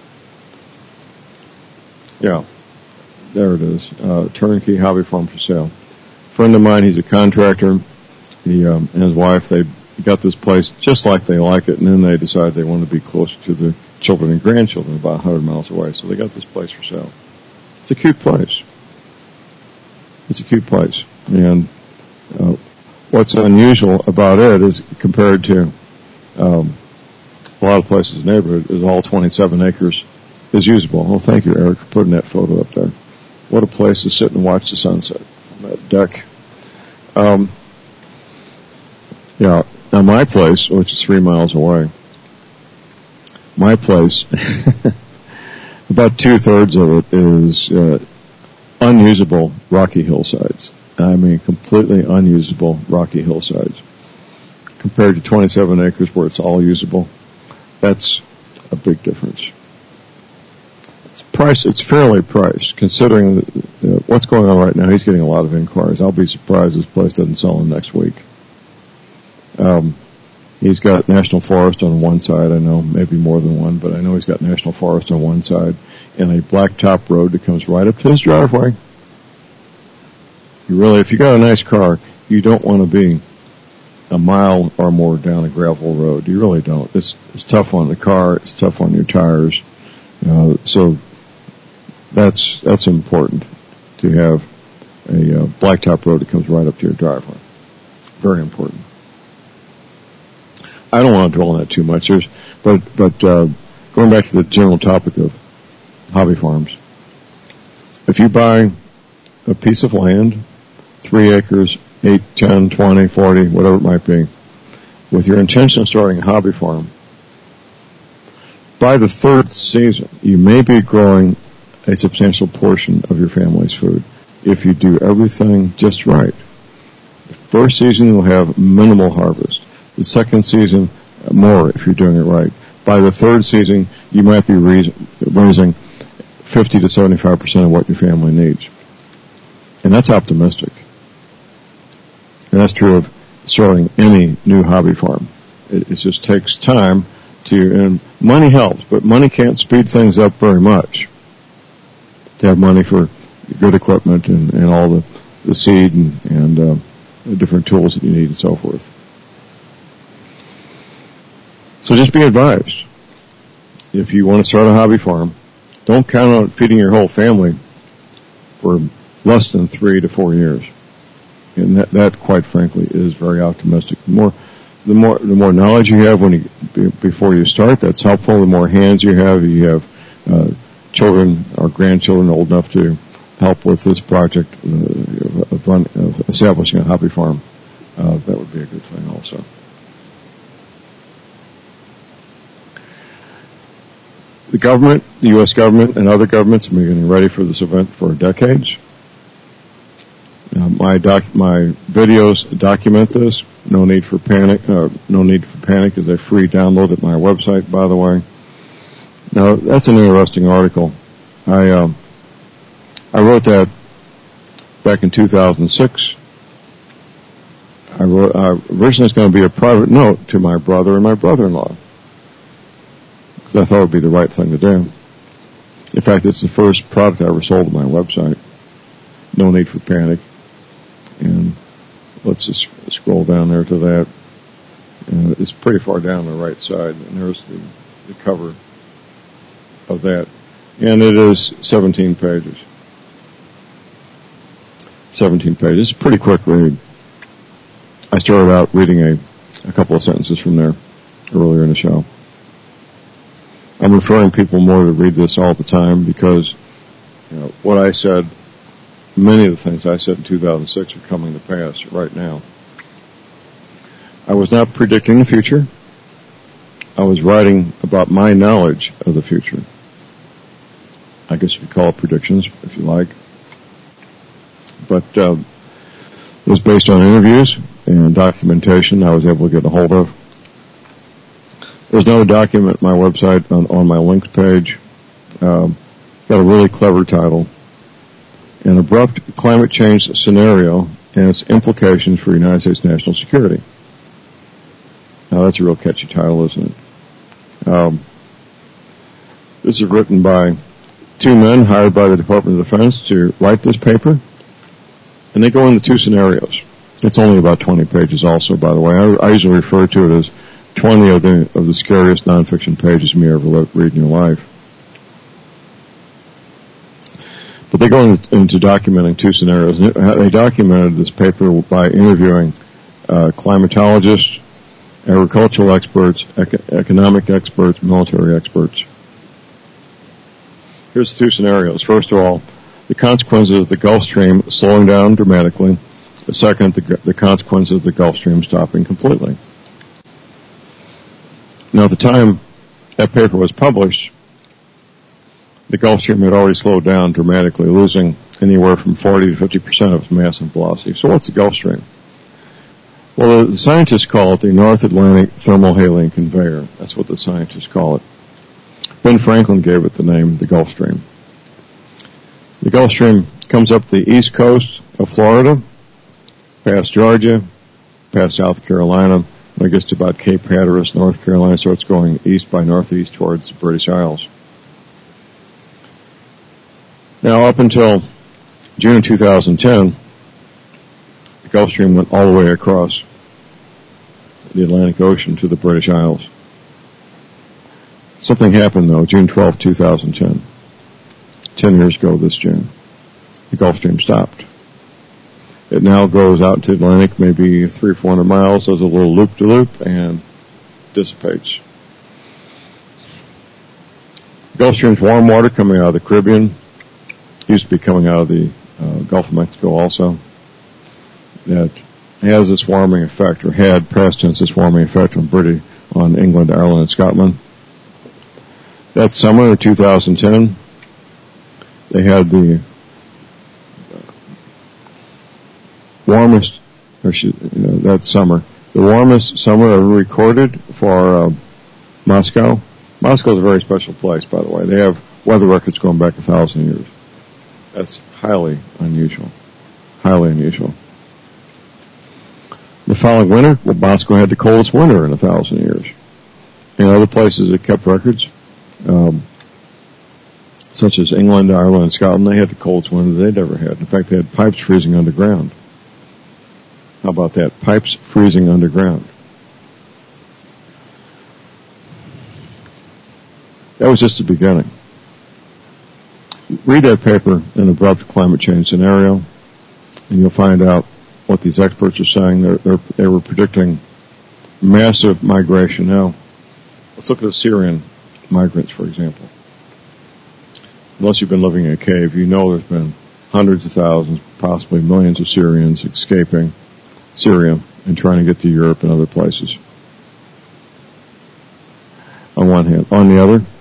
yeah, there it is. Turnkey hobby farm for sale. A friend of mine, he's a contractor. He and his wife, they got this place just like they like it, and then they decided they wanted to be closer to the children and grandchildren, about 100 miles away. So they got this place for sale. It's a cute place. It's a cute place. And what's unusual about it is compared to a lot of places in the neighborhood is all 27 acres is usable. Well, thank you, Eric, for putting that photo up there. What a place to sit and watch the sunset on that deck. Yeah, now my place, which is 3 miles away, my place, about 2/3 of it is unusable rocky hillsides. I mean, completely unusable rocky hillsides. Compared to 27 acres where it's all usable, that's a big difference. It's fairly priced, considering what's going on right now. He's getting a lot of inquiries. I'll be surprised this place doesn't sell him next week. He's got National Forest on one side, I know, maybe more than one, but I know he's got National Forest on one side, and a blacktop road that comes right up to his driveway. If you got a nice car, you don't want to be a mile or more down a gravel road. You really don't. It's tough on the car. It's tough on your tires. So that's important to have a blacktop road that comes right up to your driveway. Very important. I don't want to dwell on that too much. But going back to the general topic of hobby farms, if you buy a piece of land, 3 acres, 8, 10, 20, 40, whatever it might be, with your intention of starting a hobby farm, by the 3rd season, you may be growing a substantial portion of your family's food if you do everything just right. The 1st season, you'll have minimal harvest. The 2nd season, more if you're doing it right. By the 3rd season, you might be raising 50 to 75% of what your family needs. And that's optimistic. And that's true of starting any new hobby farm. It just takes time and money helps, but money can't speed things up very much. To have money for good equipment and all the seed and the different tools that you need and so forth. So just be advised. If you want to start a hobby farm, don't count on feeding your whole family for less than 3 to 4 years. And that quite frankly is very optimistic. The more knowledge you have before you start, that's helpful. The more hands you have children or grandchildren old enough to help with this project of establishing a hobby farm, that would be a good thing also. The government, the U.S. government, and other governments have been getting ready for this event for decades. My videos document this. No need for panic. No need for panic is a free download at my website, by the way. Now, that's an interesting article. I wrote that back in 2006. Originally it's going to be a private note to my brother and my brother-in-law, because I thought it would be the right thing to do. In fact, it's the first product I ever sold on my website. No need for panic. And let's just scroll down there to that. It's pretty far down the right side, and there's the cover of that. And it is 17 pages. 17 pages. It's a pretty quick read. I started out reading a couple of sentences from there earlier in the show. I'm referring people more to read this all the time because what I said, many of the things I said in 2006 are coming to pass right now. I was not predicting the future. I was writing about my knowledge of the future. I guess you could call it predictions, if you like. But it was based on interviews and documentation I was able to get a hold of. There's another document on my website on my links page. Got a really clever title. An abrupt climate change scenario and its implications for United States national security. Now that's a real catchy title, isn't it? This is written by 2 men hired by the Department of Defense to write this paper. And they go into 2 scenarios. It's only about 20 pages also, by the way. I usually refer to it as 20 of the scariest nonfiction pages you may ever read in your life. But they go into documenting 2 scenarios. They documented this paper by interviewing climatologists, agricultural experts, economic experts, military experts. Here's the 2 scenarios. First of all, the consequences of the Gulf Stream slowing down dramatically. The second, the consequences of the Gulf Stream stopping completely. Now, at the time that paper was published, the Gulf Stream had already slowed down dramatically, losing anywhere from 40 to 50% of its mass and velocity. So what's the Gulf Stream? Well, the scientists call it the North Atlantic Thermohaline Conveyor. That's what the scientists call it. Ben Franklin gave it the name, the Gulf Stream. The Gulf Stream comes up the east coast of Florida, past Georgia, past South Carolina, and it gets to about Cape Hatteras, North Carolina, starts going east by northeast towards the British Isles. Now, up until June 2010, the Gulf Stream went all the way across the Atlantic Ocean to the British Isles. Something happened, though, June 12, 2010. 10 years ago this June. The Gulf Stream stopped. It now goes out to the Atlantic, maybe 300 or 400 miles, does a little loop-de-loop, and dissipates. Gulf Stream's warm water coming out of the Caribbean used to be coming out of the Gulf of Mexico also. That has this warming effect, or had past tense this warming effect on England, Ireland, and Scotland. That summer of 2010, they had the warmest, that summer, the warmest summer ever recorded for Moscow. Moscow is a very special place, by the way. They have weather records going back 1,000 years. That's highly unusual. Highly unusual. The following winter, Moscow had the coldest winter in 1,000 years. In other places that kept records, such as England, Ireland, and Scotland, they had the coldest winter they'd ever had. In fact, they had pipes freezing underground. How about that? Pipes freezing underground. That was just the beginning. Read that paper, An Abrupt Climate Change Scenario, and you'll find out what these experts are saying. They were predicting massive migration. Now, let's look at the Syrian migrants, for example. Unless you've been living in a cave, you know there's been hundreds of thousands, possibly millions of Syrians escaping Syria and trying to get to Europe and other places. On one hand. On the other,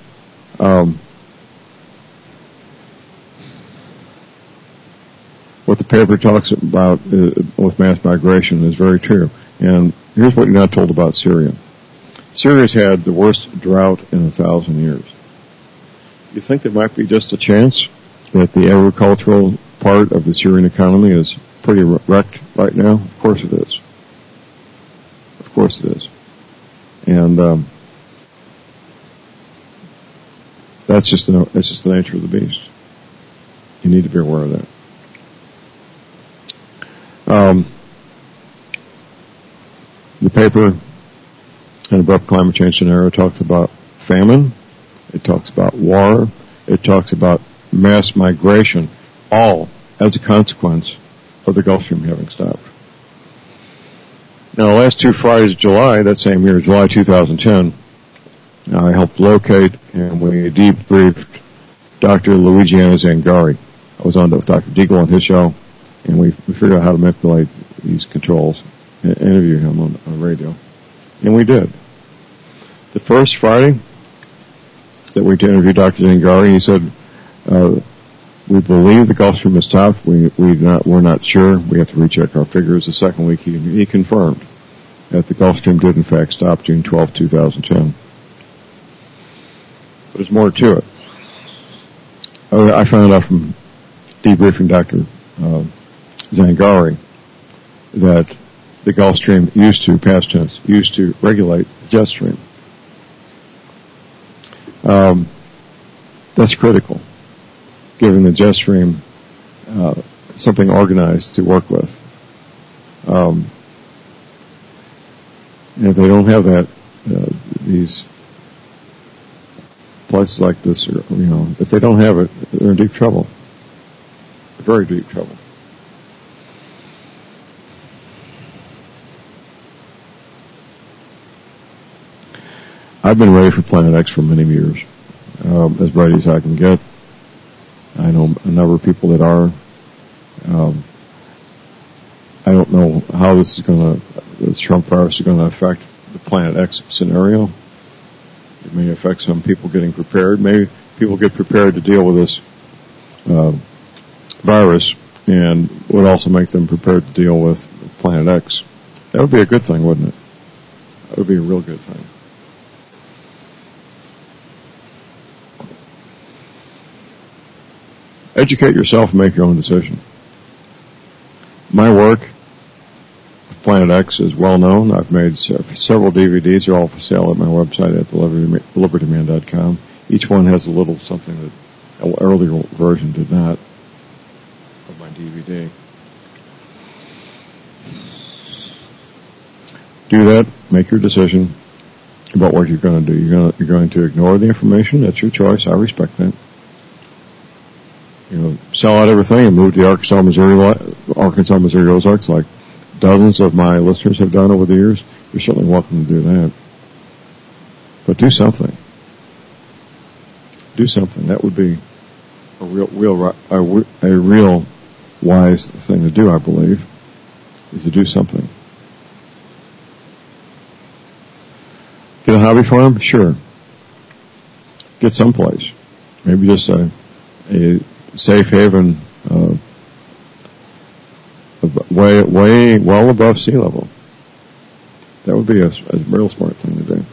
what the paper talks about with mass migration is very true. And here's what you're not told about Syria. Syria's had the worst drought in 1,000 years. You think there might be just a chance that the agricultural part of the Syrian economy is pretty wrecked right now? Of course it is. Of course it is. And that's just the nature of the beast. You need to be aware of that. The paper, An Abrupt Climate Change Scenario, talks about famine. It talks about war. It talks about mass migration, all as a consequence of the Gulf Stream having stopped. Now, the last 2 Fridays of July, that same year, July 2010, I helped locate and we debriefed Dr. Luigiano Zangari. I was on with Dr. Deagle on his show, and we figured out how to manipulate these controls and interview him on radio. And we did. The first Friday that we interviewed Dr. Zangari, he said, we believe the Gulf Stream has stopped. We're not sure. We have to recheck our figures. The second week, he confirmed that the Gulf Stream did in fact stop June 12, 2010. But there's more to it. I found out from debriefing Dr. Zangari that the Gulf Stream used to regulate the jet stream. That's critical, giving the jet stream something organized to work with. And if they don't have that, these places like this, if they don't have it, they're in deep trouble. Very deep trouble. I've been ready for Planet X for many years, as ready as I can get. I know a number of people that are. I don't know how this Trump virus is going to affect the Planet X scenario. It may affect some people getting prepared. Maybe people get prepared to deal with this virus, and would also make them prepared to deal with Planet X. That would be a good thing, wouldn't it? That would be a real good thing. Educate yourself and make your own decision. My work with Planet X is well known. I've made several DVDs. They're all for sale at my website at libertyman.com. Each one has a little something that an earlier version did not of my DVD. Do that. Make your decision about what you're going to do. You're going to ignore the information. That's your choice. I respect that. Sell out everything and move to the Arkansas, Missouri Ozarks like dozens of my listeners have done over the years. You're certainly welcome to do that. But do something. Do something. That would be a real wise thing to do, I believe, is to do something. Get a hobby farm? Sure. Get someplace. Maybe just a safe haven, way well above sea level. That would be a real smart thing to do.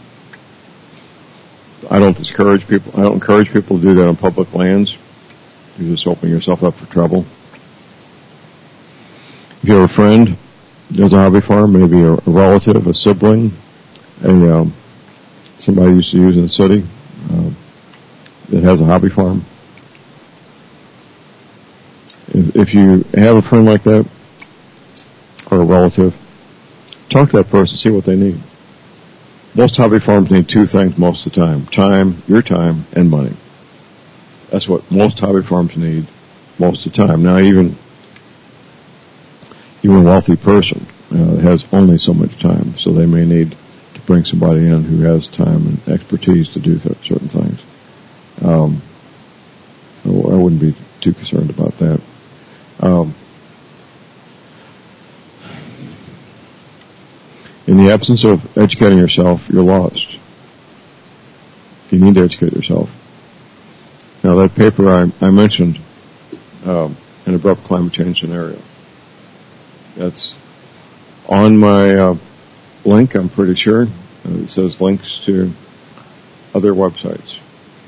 I don't encourage people to do that on public lands. You're just opening yourself up for trouble. If you have a friend who has a hobby farm, maybe a relative, a sibling, somebody used to use in the city that has a hobby farm. If you have a friend like that, or a relative, talk to that person, see what they need. Most hobby farms need two things most of the time. Time, your time, and money. That's what most hobby farms need most of the time. Now, even a wealthy person has only so much time, so they may need to bring somebody in who has time and expertise to do certain things. So I wouldn't be too concerned about that. In the absence of educating yourself, you're lost. You need to educate yourself. Now, that paper I mentioned, an abrupt climate change scenario, that's on my link, I'm pretty sure. It says links to other websites.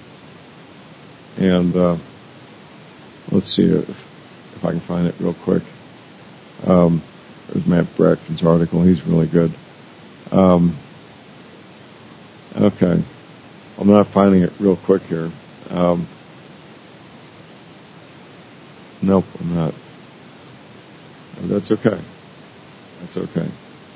And let's see if I can find it real quick. There's Matt Bracton's article. He's really good. Okay. I'm not finding it real quick here. Nope, I'm not. That's okay. That's okay.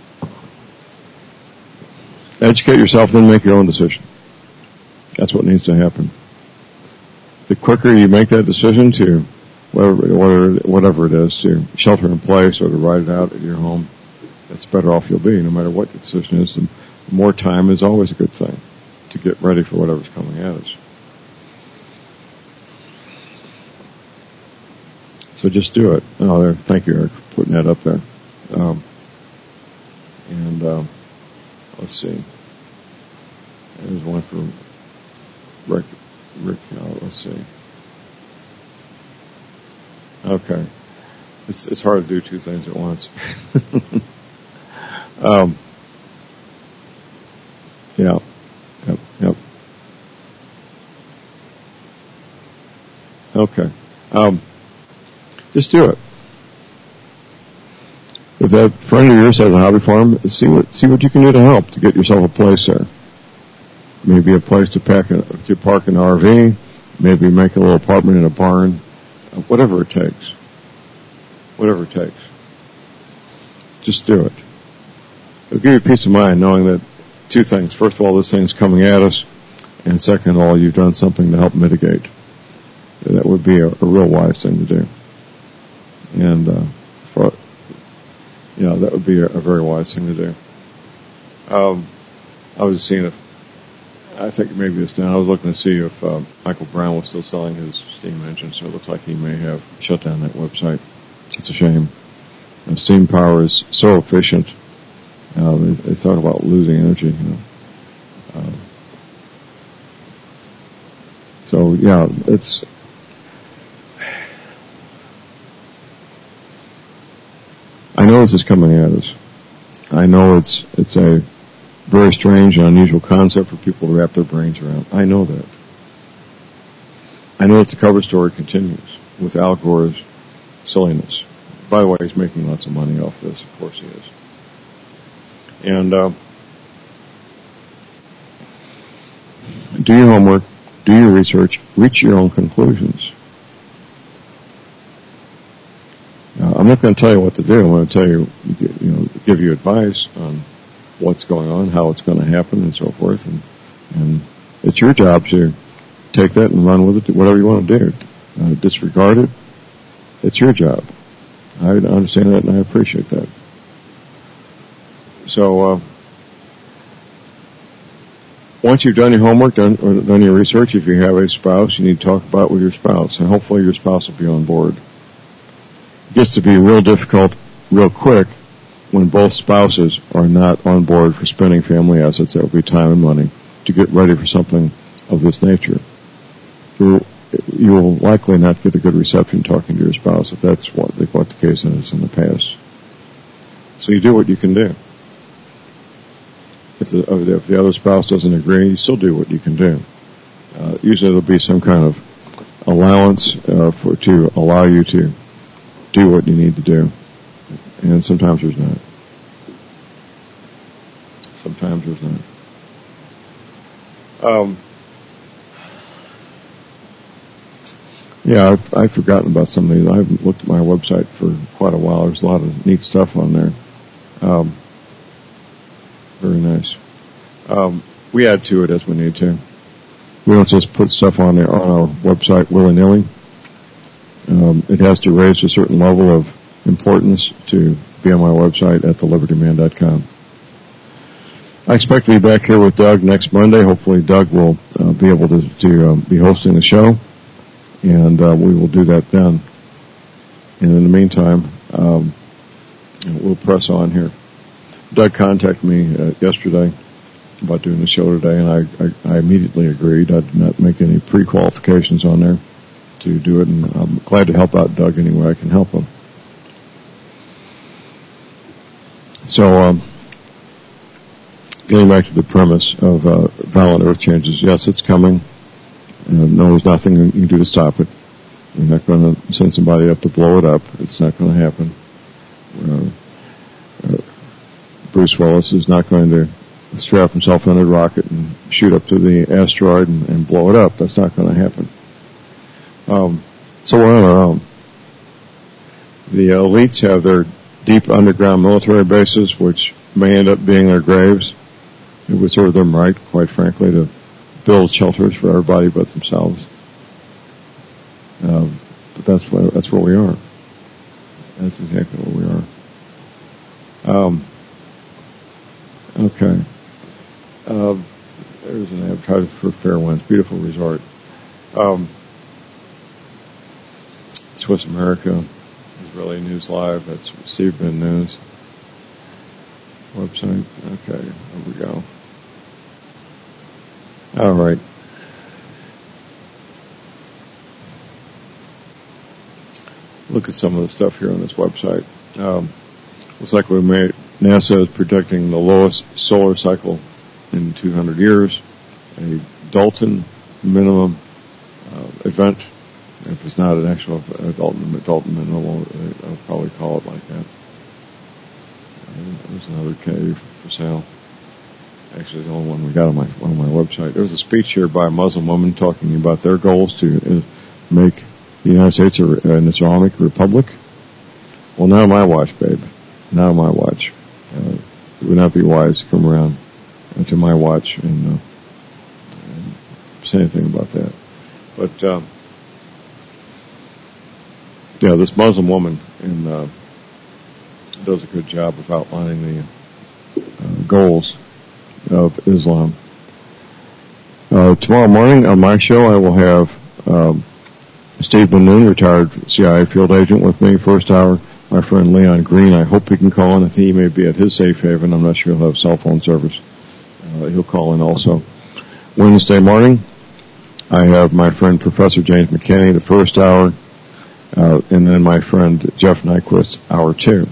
Educate yourself, then make your own decision. That's what needs to happen. The quicker you make that decision to whatever it is, to shelter in place or to ride it out at your home, that's better off you'll be, no matter what your decision is. The more time is always a good thing to get ready for whatever's coming at us. So just do it. Oh, there. Thank you, Eric, for putting that up there. Let's see. There's one for Rick. Let's see. Okay. It's hard to do two things at once. Yeah. Yep. Okay. Just do it. If that friend of yours has a hobby farm, see what you can do to help to get yourself a place there. Maybe a place to park an RV. Maybe make a little apartment in a barn. Whatever it takes. Whatever it takes. Just do it. It'll give you peace of mind knowing that two things. First of all, this thing's coming at us. And second of all, you've done something to help mitigate. That would be a real wise thing to do. And, that would be a very wise thing to do. I was seeing I think maybe it's down. I was looking to see if Michael Brown was still selling his steam engine, so it looks like he may have shut down that website. It's a shame. And steam power is so efficient. They talk about losing energy, So, yeah, it's... I know this is coming at us. I know it's a very strange and unusual concept for people to wrap their brains around. I know that. I know that the cover story continues with Al Gore's silliness. By the way, he's making lots of money off this. Of course he is. And do your homework, do your research, reach your own conclusions. I'm not going to tell you what to do. I'm going to tell you, give you advice on what's going on, how it's going to happen, and so forth. And it's your job to take that and run with it, whatever you want to do. Disregard it. It's your job. I understand that and I appreciate that. So, once you've done your homework, done your research, if you have a spouse, you need to talk about it with your spouse, and hopefully your spouse will be on board. It gets to be real difficult, real quick, when both spouses are not on board for spending family assets, that would be time and money, to get ready for something of this nature. You will likely not get a good reception talking to your spouse if that's what the case is in the past. So you do what you can do. If the other spouse doesn't agree, you still do what you can do. Usually there'll be some kind of allowance to allow you to do what you need to do, and sometimes there's not. Sometimes there's not. Yeah, I've forgotten about some of these. I haven't looked at my website for quite a while. There's a lot of neat stuff on there. Very nice. We add to it as we need to. We don't just put stuff on our website willy-nilly. It has to raise a certain level of importance to be on my website at thelibertyman.com. I expect to be back here with Doug next Monday. Hopefully Doug will be able to be hosting the show, and we will do that then. And in the meantime, we'll press on here. Doug contacted me yesterday about doing the show today, and I immediately agreed. I did not make any pre-qualifications on there to do it, and I'm glad to help out Doug any way I can help him. So, getting back to the premise of violent earth changes, yes, it's coming. No, there's nothing you can do to stop it. You're not going to send somebody up to blow it up. It's not going to happen. Bruce Willis is not going to strap himself on a rocket and shoot up to the asteroid and blow it up. That's not going to happen. So we're on our own. The elites have their deep underground military bases, which may end up being their graves. It would serve them right, quite frankly, to build shelters for everybody but themselves. But that's where we are. That's exactly where we are. Okay. There's an advertisement for Fairwinds, beautiful resort. Swiss America, Israeli News Live, that's Steve Ben News. Website, okay, there we go. All right. Look at some of the stuff here on this website. Looks like NASA is predicting the lowest solar cycle in 200 years, a Dalton minimum event. If it's not an actual Dalton minimum, I'll probably call it like that. There's another cave for sale. Actually, the only one we got on my website. There was a speech here by a Muslim woman talking about their goals to make the United States an Islamic republic. Well, not on my watch, babe. Not on my watch. It would not be wise to come around to my watch and say anything about that. But yeah, this Muslim woman does a good job of outlining the goals of Islam. Tomorrow morning on my show, I will have Steve Ben Noon, retired CIA field agent, with me. First hour, my friend Leon Green. I hope he can call in. I think he may be at his safe haven. I'm not sure he'll have cell phone service. He'll call in also. Wednesday morning, I have my friend Professor James McKinney, the first hour, and then my friend Jeff Nyquist, hour 2.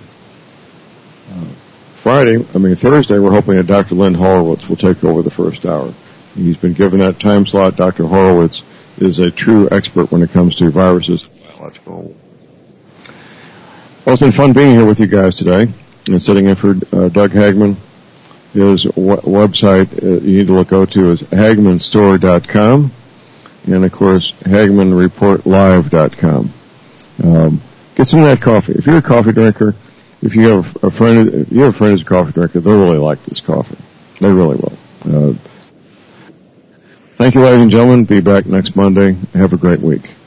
Thursday, we're hoping that Dr. Lynn Horowitz will take over the first hour. He's been given that time slot. Dr. Horowitz is a true expert when it comes to viruses and biological. Well, it's been fun being here with you guys today and sitting in for Doug Hagman. His website you need to go to is HagmanStore.com, and of course HagmanReportLive.com. Get some of that coffee. If you're a coffee drinker, if you have a friend who's a coffee drinker, they'll really like this coffee. They really will. Thank you, ladies and gentlemen. Be back next Monday. Have a great week.